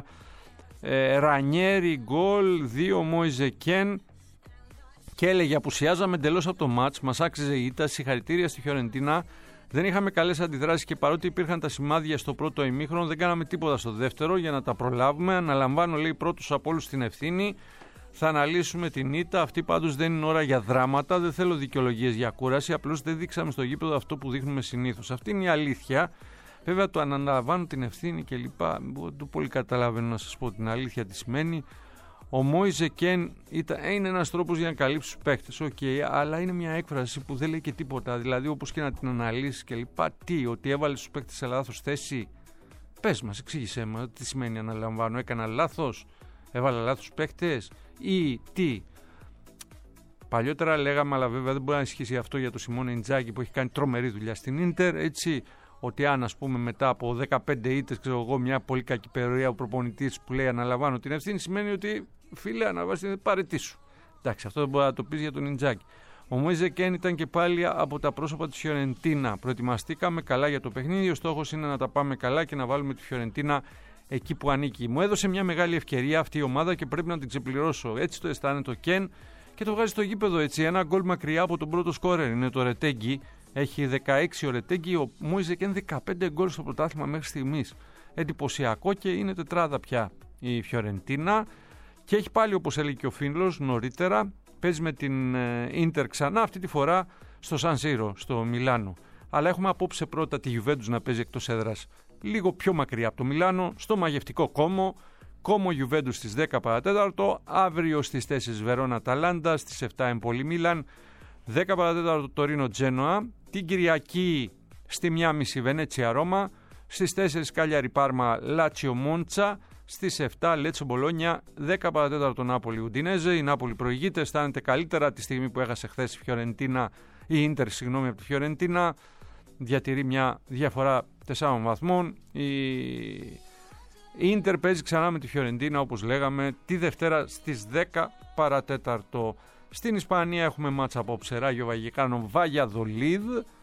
Ε, Ρανιέρι γκολ, δύο Μόιζε Κεν, και έλεγε απουσιάζαμε εντελώς από το μάτς, μας άξιζε η ήττα, συγχαρητήρια στη Φιωρεντίνα. Δεν είχαμε καλές αντιδράσεις και παρότι υπήρχαν τα σημάδια στο πρώτο ημίχρονο, δεν κάναμε τίποτα στο δεύτερο για να τα προλάβουμε. Αναλαμβάνω, λέει, πρώτους από όλους την ευθύνη. Θα αναλύσουμε την ήττα. Αυτή πάντως δεν είναι ώρα για δράματα. Δεν θέλω δικαιολογίες για κούραση. Απλώς δεν δείξαμε στο γήπεδο αυτό που δείχνουμε συνήθως. Αυτή είναι η αλήθεια. Βέβαια, το αναλαμβάνω την ευθύνη και λοιπά, δεν πολύ καταλαβαίνω να σας πω την αλήθεια τι σημαίνει. Ο Μόιζε Κεν είναι ένας τρόπος για να καλύψει τους παίκτες, okay, αλλά είναι μια έκφραση που δεν λέει και τίποτα. Δηλαδή, όπως και να την αναλύσεις και λοιπά, τι, ότι έβαλε τους παίκτες σε λάθος θέση. Πες μας, εξήγησέ μας, τι σημαίνει αναλαμβάνω, έκανα λάθος, έβαλα λάθος παίκτες ή τι. Παλιότερα λέγαμε, αλλά βέβαια δεν μπορεί να ισχύσει αυτό για τον Σιμώνε Ιντζάκη που έχει κάνει τρομερή δουλειά στην Ίντερ, έτσι. Ότι αν, ας πούμε, μετά από δεκαπέντε ήττες, ξέρω εγώ, μια πολύ κακή περιορία ο προπονητής που λέει αναλαμβάνω την ευθύνη, σημαίνει ότι φίλε, αναβάζει την παρετή σου. Εντάξει, αυτό δεν μπορεί να το πει για τον Ιντζάκη. Ο Μόιζε Κεν ήταν και πάλι από τα πρόσωπα της Φιωρεντίνα. Προετοιμαστήκαμε καλά για το παιχνίδι. Ο στόχος είναι να τα πάμε καλά και να βάλουμε τη Φιωρεντίνα εκεί που ανήκει. Μου έδωσε μια μεγάλη ευκαιρία αυτή η ομάδα και πρέπει να την ξεπληρώσω. Έτσι το αισθάνεται ο Κεν και το βγάζει στο γήπεδο έτσι. Ένα γκολ μακριά από τον πρώτο σκόρερ είναι το Ρετέγκι. Έχει δεκαέξι ο Ρετέγκι, ο Μόιζε Κεν δεκαπέντε γκολ στο πρωτάθλημα μέχρι στιγμής. Εντυπωσιακό, και είναι τετράδα πια η Φιωρεντίνα. Και έχει πάλι, όπως έλεγε και ο Φίνλος νωρίτερα, παίζει με την Ίντερ ξανά, αυτή τη φορά στο Σαν Σύρο, στο Μιλάνο. Αλλά έχουμε απόψε πρώτα τη Γιουβέντους να παίζει εκτός έδρας, λίγο πιο μακριά από το Μιλάνο, στο μαγευτικό Κόμο. Κόμο Γιουβέντους στις δέκα παρά τέταρτο, αύριο στις τέσσερις Βερόνα Αταλάντα, στις επτά Εμπολή Μίλαν, δέκα παρά τέταρτο Τωρίνο Τζένοα, την Κυριακή στη μία και μισή Βενέτσια Ρώμα, Στις τέσσερις Κάλιαρη Πάρμα Λάτσιο Μόντσα. Στις επτά Λέτσο Μπολόνια, δέκα παρατέταρτο Νάπολη Ουντινέζε. Η Νάπολη προηγείται, αισθάνεται καλύτερα τη στιγμή που έχασε χθες η Φιωρεντίνα, η Ίντερ, συγγνώμη, από τη Φιωρεντίνα. Διατηρεί μια διαφορά τεσσάρων βαθμών. Η Η Ίντερ παίζει ξανά με τη Φιωρεντίνα, όπως λέγαμε, τη Δευτέρα στις δέκα παρατέταρτο. Στην Ισπανία έχουμε μάτσα απόψε, Ράγιο Βαγικάνο Βάγιαδολίδ,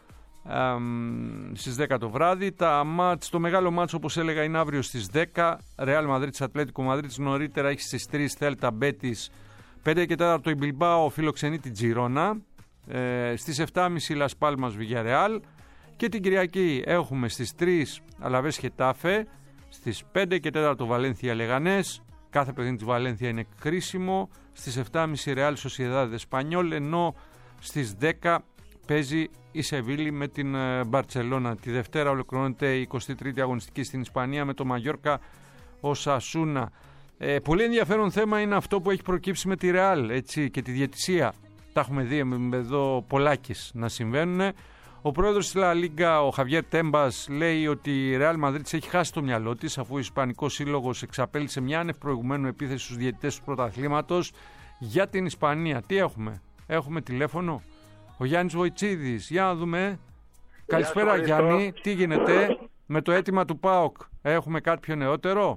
στις δέκα το βράδυ. Τα μάτς, το μεγάλο μάτς, όπως έλεγα, είναι αύριο στις δέκα. Ρεάλ Μαδρίτης Ατλέτικο Μαδρίτης, νωρίτερα έχει στις τρεις Θέλτα Μπέτις. πέντε και τέταρτο η Μπιλμπάο φιλοξενεί την Τζιρόνα. Ε, στις επτά και μισή Λας Πάλμας Βιγιαρεάλ. Και την Κυριακή έχουμε στις τρεις Αλαβές Χετάφε. Στις πέντε και τέταρτο Βαλένθια Λεγανές. Κάθε παιχνίδι της Βαλένθια είναι κρίσιμο. Στις επτά και μισή Ρεάλ Σοσιεδάδ Εσπανιόλ. Ενώ στις δέκα παίζει η Σεβίλη με την Μπαρτσελώνα. Τη Δευτέρα ολοκληρώνεται η εικοστή τρίτη αγωνιστική στην Ισπανία με το Μαγιόρκα Οσασούνα. Ε, πολύ ενδιαφέρον θέμα είναι αυτό που έχει προκύψει με τη Ρεάλ, έτσι, και τη διαιτησία. Τα έχουμε δει εδώ πολλάκις να συμβαίνουν. Ο πρόεδρος της Λα Λίγκα, ο Χαβιέρ Τέμπας, λέει ότι η Ρεάλ Μαδρίτης έχει χάσει το μυαλό της, αφού ο Ισπανικός Σύλλογος εξαπέλυσε μια άνευ προηγουμένου επίθεση στους διαιτητές του πρωταθλήματος για την Ισπανία. Τι έχουμε, έχουμε τηλέφωνο. Ο Γιάννης Βοητσίδης, για να δούμε. Καλησπέρα Γιάννη, τι γίνεται με το αίτημα του ΠΑΟΚ, έχουμε κάτι πιο νεότερο?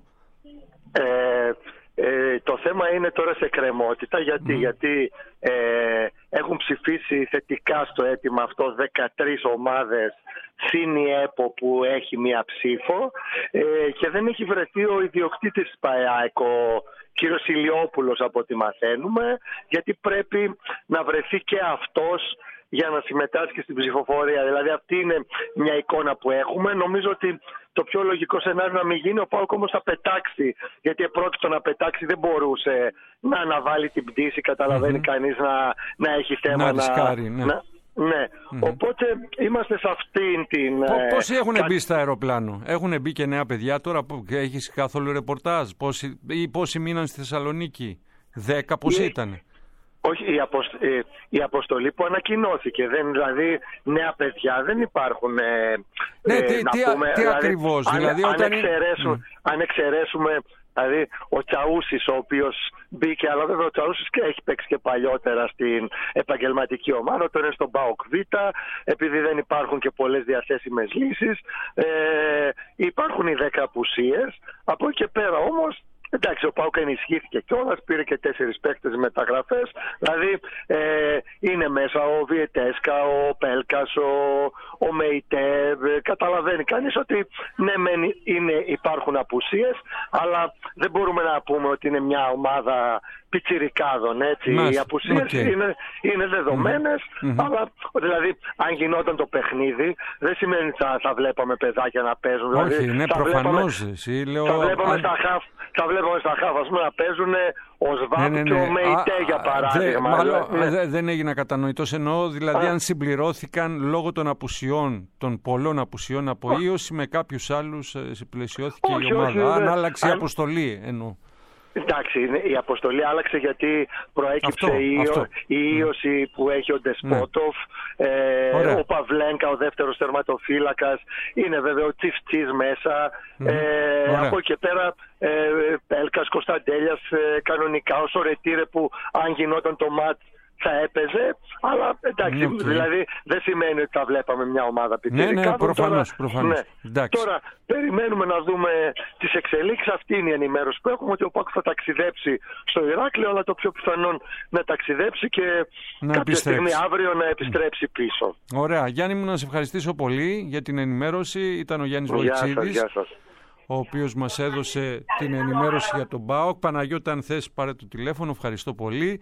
Ε, ε, το θέμα είναι τώρα σε κρεμότητα, γιατί, mm. γιατί ε, έχουν ψηφίσει θετικά στο αίτημα αυτό δεκατρείς ομάδες συν η ΕΠΟ που έχει μία ψήφο, ε, και δεν έχει βρεθεί ο ιδιοκτήτης της ΠΑΕΑΕΚ, ο κύριος Ηλιόπουλος, από ό,τι μαθαίνουμε, γιατί πρέπει να βρεθεί και αυτός για να συμμετάσχει στην ψηφοφορία. Δηλαδή αυτή είναι μια εικόνα που έχουμε. Νομίζω ότι το πιο λογικό σενάριο να μην γίνει. Ο ΠΑΟΚ όμως θα πετάξει, γιατί επρόκειτο να πετάξει, δεν μπορούσε να αναβάλει την πτήση, καταλαβαίνει mm-hmm. κανείς να, να έχει θέμα να... να, ρισκάρει, ναι. να ναι, mm-hmm. οπότε είμαστε σε αυτήν την... Πόσοι έχουν κα... μπει στα αεροπλάνο? Έχουν μπει και νέα παιδιά τώρα? Έχεις καθόλου ρεπορτάζ? Πόσοι, ή πόσοι μείναν στη Θεσσαλονίκη? Δέκα, πόσοι η... ήταν? Όχι, η, αποσ... η αποστολή που ανακοινώθηκε, δεν, δηλαδή νέα παιδιά δεν υπάρχουν. Ε, ναι, ε, τι, να τι, πούμε, τι δηλαδή, ακριβώς? Αν, δηλαδή, αν, όταν... εξαιρέσουμε, mm. αν εξαιρέσουμε, δηλαδή ο Τσαούσης, ο οποίος μπήκε, αλλά βέβαια ο Τσαούσης και έχει παίξει και παλιότερα στην επαγγελματική ομάδα, τώρα είναι στον ΠΑΟΚ Β, επειδή δεν υπάρχουν και πολλές διαθέσιμες λύσεις. Ε, υπάρχουν οι δέκα απουσίες, από εκεί και πέρα όμως. Εντάξει, ο ΠΑΟΚ ενισχύθηκε κιόλας, πήρε και τέσσερις παίκτες μεταγραφές. Δηλαδή ε, είναι μέσα ο Βιετέσκα, ο Πέλκας, ο, ο Μεϊτέ. Καταλαβαίνει κανείς ότι ναι, μεν είναι, υπάρχουν απουσίες, αλλά δεν μπορούμε να πούμε ότι είναι μια ομάδα πιτσιρικάδων. Έτσι. Οι απουσίες okay. είναι, είναι δεδομένες, mm-hmm. αλλά δηλαδή αν γινόταν το παιχνίδι, δεν σημαίνει ότι θα, θα βλέπαμε παιδάκια να παίζουν. Όχι, δηλαδή, ναι, θα προφανώς. Βλέπαμε, εσύ, λέω, θα βλέπαμε αν... στα χαφ, θα βλέπαμε στα χαφ ας πούμε, να παίζουν ο Σβάμπ ναι, ναι, ναι. και ο Μεϊτέ, για παράδειγμα. Δε, μάλλον, ναι. δε, δεν έγινα κατανοητός, εννοώ δηλαδή α. αν συμπληρώθηκαν λόγω των απουσιών, των πολλών απουσιών από ίωση, με κάποιους άλλους συμπλαισιώθηκε όχι, η ομάδα. Όχι, αν άλλαξε η αποστολή εννοώ. Εντάξει, η αποστολή άλλαξε γιατί προέκυψε αυτό, η, αυτό. η ίωση mm. που έχει ο Ντεσπότοφ, ναι. ε, ο Παυλένκα, ο δεύτερος τερματοφύλακας, είναι βέβαια ο Τσιφτσής μέσα, mm. ε, από εκεί και πέρα ε, Πέλκας, Κωνσταντέλιας, ε, κανονικά, ο Σορετήρε που αν γινόταν το μάτς θα έπαιζε, αλλά εντάξει, okay. δηλαδή δεν σημαίνει ότι θα βλέπαμε μια ομάδα πιτσιρικάδων. Ναι, ναι, προφανώς, τώρα, προφανώς. Ναι. Τώρα περιμένουμε να δούμε τις εξελίξεις. Αυτή είναι η ενημέρωση που έχουμε, ότι ο ΠΑΟΚ θα ταξιδέψει στο Ηράκλειο, αλλά το πιο πιθανόν να ταξιδέψει και να κάποια επιστρέψει. στιγμή αύριο να επιστρέψει πίσω. Ωραία. Γιάννη μου, να σε ευχαριστήσω πολύ για την ενημέρωση. Ήταν ο Γιάννης Βοητσίδης, γεια σας. ο οποίος μας έδωσε την ενημέρωση για τον ΠΑΟΚ. Παναγιώτα, αν θες πάρε το τηλέφωνο. Ευχαριστώ πολύ.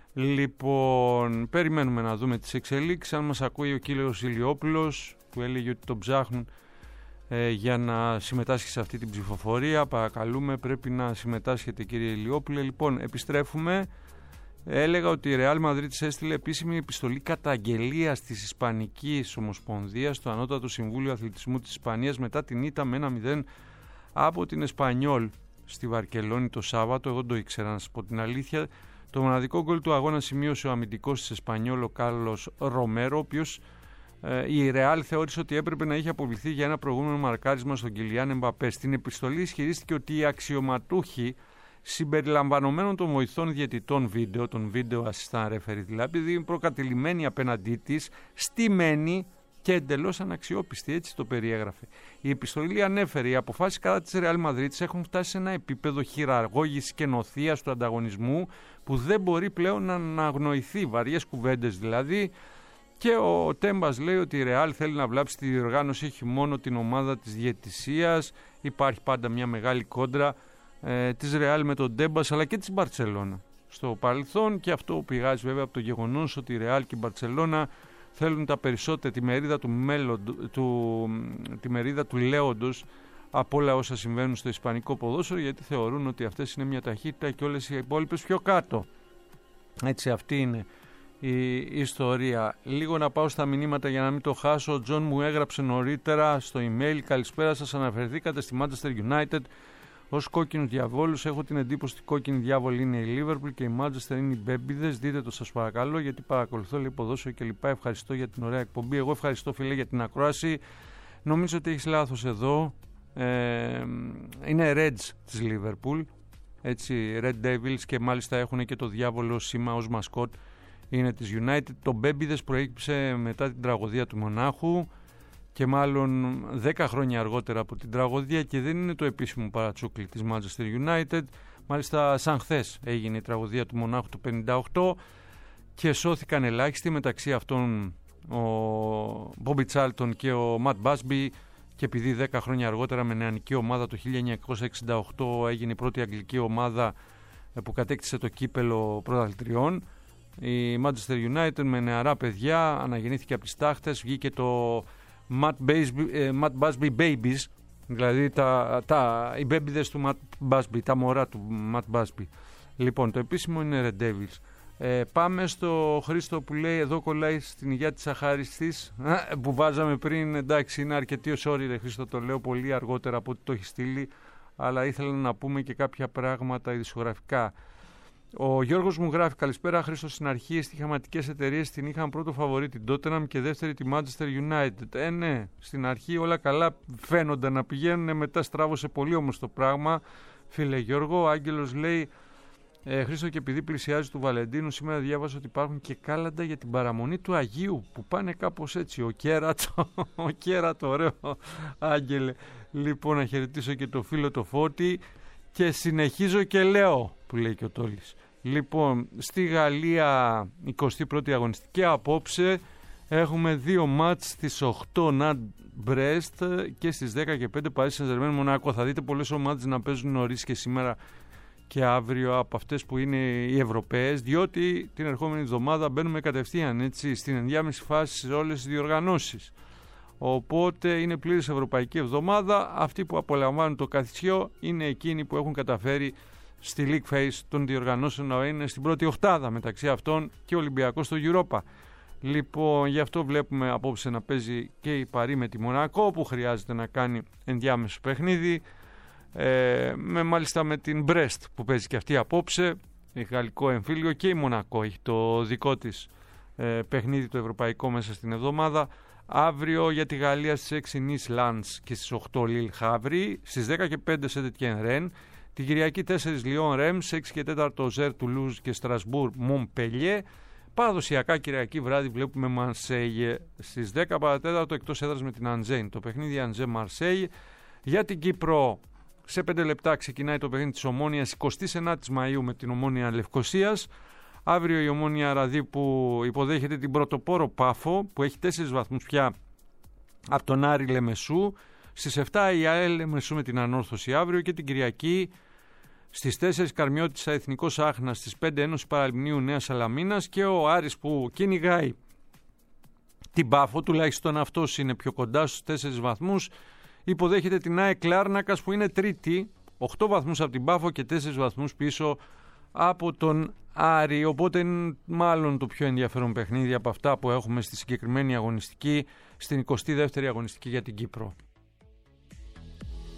Λοιπόν, περιμένουμε να δούμε τις εξελίξεις. Αν μας ακούει ο κύριος Ηλιόπουλος που έλεγε ότι τον ψάχνουν ε, για να συμμετάσχει σε αυτή την ψηφοφορία, παρακαλούμε, πρέπει να συμμετάσχετε κύριε Ηλιόπουλε. Λοιπόν, επιστρέφουμε. Έλεγα ότι η Ρεάλ Μαδρίτης έστειλε επίσημη επιστολή καταγγελίας της Ισπανικής Ομοσπονδίας στο Ανώτατο Συμβούλιο Αθλητισμού της Ισπανίας μετά την ήττα με ένα μηδέν από την Εσπανιόλ στη Βαρκελόνη το Σάββατο. Εγώ το ήξερα, να σας πω την αλήθεια. Το μοναδικό γκολ του αγώνα σημείωσε ο αμυντικός της Εσπανιόλ, ο Κάρλος Ρομέρο, ο οποίος η Ρεάλ θεώρησε ότι έπρεπε να είχε αποβληθεί για ένα προηγούμενο μαρκάρισμα στον Κιλιάν Εμπαπέ. Στην επιστολή ισχυρίστηκε ότι οι αξιωματούχοι συμπεριλαμβανομένων των βοηθών διαιτητών βίντεο, των βίντεο assistant referee δηλαδή, επειδή είναι προκατηλημένοι απέναντί της, στημένοι και εντελώς αναξιόπιστοι, έτσι το περιέγραφε. Η επιστολή ανέφερε: οι αποφάσεις κατά της Ρεάλ Μαδρίτης έχουν φτάσει σε ένα επίπεδο χειραγώγησης και νοθείας του ανταγωνισμού που δεν μπορεί πλέον να αναγνωηθεί. Βαριές κουβέντες δηλαδή. Και ο Τέμπας λέει ότι η Ρεάλ θέλει να βλάψει τη διοργάνωση, όχι μόνο την ομάδα της διαιτησίας. Υπάρχει πάντα μια μεγάλη κόντρα ε, της Ρεάλ με τον Τέμπας αλλά και της Μπαρτσελώνα στο παρελθόν, και αυτό πηγάζει βέβαια από το γεγονός ότι η Ρεάλ και η Μπαρτσελώνα θέλουν τα περισσότερα, τη μερίδα του, μέλλοντο, του, τη μερίδα του λέοντος από όλα όσα συμβαίνουν στο ισπανικό ποδόσφαιρο, γιατί θεωρούν ότι αυτές είναι μια ταχύτητα και όλες οι υπόλοιπες πιο κάτω. Έτσι, αυτή είναι η ιστορία. Λίγο να πάω στα μηνύματα για να μην το χάσω. Ο Τζον μου έγραψε νωρίτερα στο email: καλησπέρα σας, αναφερθήκατε στη Manchester United ως κόκκινους διαβόλους. Έχω την εντύπωση ότι η κόκκινη διάβολη είναι η Liverpool και η Manchester είναι οι Μπέμπιδες. Δείτε το σας παρακαλώ, γιατί παρακολουθώ λέει ποδόσφαιρο και λοιπά. Ευχαριστώ για την ωραία εκπομπή. Εγώ ευχαριστώ φίλε για την ακρόαση. Νομίζω ότι έχεις λάθος εδώ. Ε, είναι Reds της Liverpool, έτσι, Red Devils, και μάλιστα έχουν και το διάβολο σήμα ως μασκότ. Είναι της United. Το Μπέμπιδες προέκυψε μετά την τραγωδία του Μονάχου και μάλλον δέκα χρόνια αργότερα από την τραγωδία, και δεν είναι το επίσημο παρατσούκλι της Manchester United. Μάλιστα σαν χθες έγινε η τραγωδία του Μονάχου του πενήντα οκτώ και σώθηκαν ελάχιστοι, μεταξύ αυτών ο Bobby Charlton και ο Matt Busby, και επειδή δέκα χρόνια αργότερα με νεανική ομάδα το χίλια εννιακόσια εξήντα οκτώ έγινε η πρώτη αγγλική ομάδα που κατέκτησε το κύπελο πρωταθλητριών, η Manchester United με νεαρά παιδιά αναγεννήθηκε από τις τάχτες, βγήκε το Matt Busby, Matt Busby Babies, δηλαδή τα, τα, οι μπέμπιδες του Matt Busby, τα μωρά του Matt Busby. Λοιπόν, το επίσημο είναι Red Devils. Ε, πάμε στο Χρήστο που λέει: εδώ κολλάει στην υγεία της αχάριστης που βάζαμε πριν. Εντάξει, είναι αρκετή ως όρη, ρε Χρήστο, το λέω πολύ αργότερα από ό,τι το έχει στείλει, αλλά ήθελα να πούμε και κάποια πράγματα ειδησιογραφικά. Ο Γιώργος μου γράφει: καλησπέρα Χρήστο, στην αρχή οι στοιχηματικές εταιρείες την είχαν πρώτο φαβορί την Tottenham και δεύτερη τη Manchester United. Ε, ναι, στην αρχή όλα καλά φαίνονταν να πηγαίνουν, μετά στράβωσε πολύ όμως το πράγμα. Φίλε Γιώργο, ο Άγγελος λέει: Ε, Χρήστο, και επειδή πλησιάζει του Βαλεντίνου, σήμερα διάβασα ότι υπάρχουν και κάλαντα για την παραμονή του Αγίου που πάνε κάπως έτσι. Ο κέρατο, ο κέρατο, ωραίο Άγγελε. Λοιπόν, να χαιρετήσω και το φίλο το Φώτη και συνεχίζω και λέω, που λέει και ο Τόλης. Λοιπόν, στη Γαλλία εικοστή πρώτη αγωνιστική απόψε έχουμε δύο μάτς στις οκτώ Ναντ Μπρέστ και στις δέκα και πέντε Παρί Σεν-Ζερμέν Μονάκο. Θα δείτε πολλές ομάδες να παίζουν νωρίς και σήμερα και αύριο από αυτές που είναι οι Ευρωπαίες, διότι την ερχόμενη εβδομάδα μπαίνουμε κατευθείαν έτσι, στην ενδιάμεση φάση σε όλες τις διοργανώσεις. Οπότε είναι πλήρης ευρωπαϊκή εβδομάδα. Αυτοί που απολαμβάνουν το καθισιό είναι εκείνοι που έχουν καταφέρει στη League Phase των διοργανώσεων να είναι στην πρώτη οχτάδα, μεταξύ αυτών και ο Ολυμπιακός στο Europa. Λοιπόν, γι' αυτό βλέπουμε απόψε να παίζει και η Παρί με τη Μονακό, που χρειάζεται να κάνει ενδιάμεσο παιχνίδι. Ε, με, μάλιστα με την Brest που παίζει και αυτή απόψε, η γαλλικό εμφύλιο, και η Μονακό έχει το δικό της ε, παιχνίδι το ευρωπαϊκό μέσα στην εβδομάδα. Αύριο για τη Γαλλία στις έξι Nice Lens και στις οκτώ Lille Havre, στις δέκα και πέντε Saint-Étienne Rennes, την Κυριακή τέσσερα Lyon Reims, έξι και τέσσερα Auxerre Toulouse και Strasbourg Montpellier. Παραδοσιακά Κυριακή βράδυ βλέπουμε Marseille στις δέκα παρά τέταρτο εκτός έδρας με την Angers, το παιχνίδι Angers Marseille. Για την Κύπρο σε πέντε λεπτά ξεκινάει το παιχνίδι της Ομόνοιας εικοστή ενάτη Μαΐου με την Ομόνια Λευκωσίας. Αύριο η Ομόνια Ραδί που υποδέχεται την Πρωτοπόρο Πάφο που έχει τέσσερις βαθμούς πια από τον Άρη Λεμεσού. Στις επτά η ΑΕΛ Λεμεσού με την Ανόρθωση αύριο, και την Κυριακή στις τέσσερις Καρμιώτης Εθνικός Άχνα, στις πέντε Ένωση Παραλιμνίου Νέας Σαλαμίνας, και ο Άρης που κυνηγάει την Πάφο, τουλάχιστον αυτός είναι πιο κοντά στους τέσσερις βαθμούς, υποδέχεται την ΑΕΚ Λάρνακας που είναι τρίτη, οκτώ βαθμούς από την Πάφο και τέσσερις βαθμούς πίσω από τον Άρη. Οπότε είναι μάλλον το πιο ενδιαφέρον παιχνίδι από αυτά που έχουμε στη συγκεκριμένη αγωνιστική, στην εικοστή δεύτερη αγωνιστική για την Κύπρο.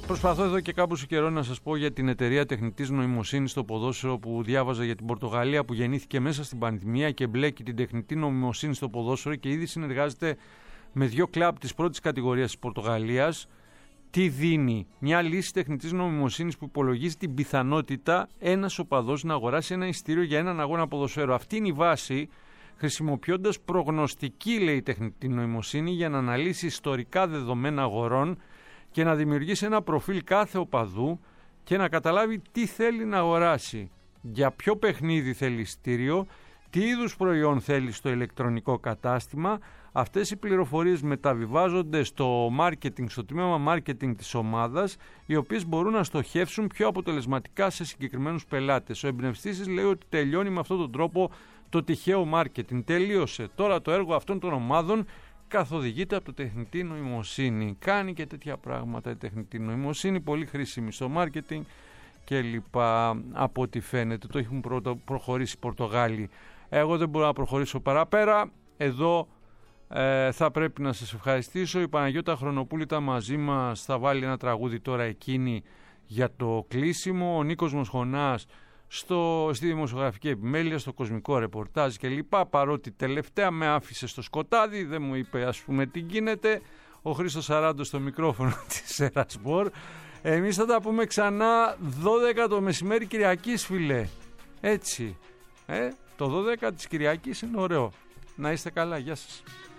Προσπαθώ εδώ και κάπου σε καιρό να σας πω για την εταιρεία τεχνητής νοημοσύνης στο ποδόσφαιρο που διάβαζα για την Πορτογαλία, που γεννήθηκε μέσα στην πανδημία και μπλέκει την τεχνητή νοημοσύνη στο ποδόσφαιρο και ήδη συνεργάζεται με δύο κλαμπ της πρώτης κατηγορίας της Πορτογαλίας. Τι δίνει? Μια λύση τεχνητής νοημοσύνης που υπολογίζει την πιθανότητα ένας οπαδός να αγοράσει ένα εισιτήριο για έναν αγώνα ποδοσφαίρου. Αυτή είναι η βάση, χρησιμοποιώντας προγνωστική, λέει, τεχνητή νοημοσύνη για να αναλύσει ιστορικά δεδομένα αγορών και να δημιουργήσει ένα προφίλ κάθε οπαδού και να καταλάβει τι θέλει να αγοράσει, για ποιο παιχνίδι θέλει εισιτήριο, τι είδους προϊόν θέλει στο ηλεκτρονικό κατάστημα. Αυτές οι πληροφορίες μεταβιβάζονται στο marketing, στο τμήμα marketing της ομάδας, οι οποίες μπορούν να στοχεύσουν πιο αποτελεσματικά σε συγκεκριμένους πελάτες. Ο εμπνευστής λέει ότι τελειώνει με αυτόν τον τρόπο το τυχαίο marketing. Τελείωσε. Τώρα το έργο αυτών των ομάδων καθοδηγείται από το τεχνητή νοημοσύνη. Κάνει και τέτοια πράγματα η τεχνητή νοημοσύνη, πολύ χρήσιμη στο marketing και λοιπά, από ό,τι φαίνεται. Το έχουν προχωρήσει οι Πορτογάλοι. Εγώ δεν μπορώ να προχωρήσω παραπέρα. Εδώ ε, θα πρέπει να σας ευχαριστήσω. Η Παναγιώτα Χρονοπούλη ήταν μαζί μας, θα βάλει ένα τραγούδι τώρα εκείνη για το κλείσιμο. Ο Νίκος Μοσχονάς στο, στη δημοσιογραφική επιμέλεια, στο κοσμικό ρεπορτάζ και λοιπά, παρότι τελευταία με άφησε στο σκοτάδι, δεν μου είπε ας πούμε τι γίνεται. Ο Χρήστος Σαράντος στο μικρόφωνο της Ερασμπορ. Εμείς θα τα πούμε ξανά δώδεκα το μεσημέρι Κυριακής, φίλε. Έτσι, ε, το δώδεκα της Κυριακής είναι ωραίο. Να είστε καλά, γεια σας.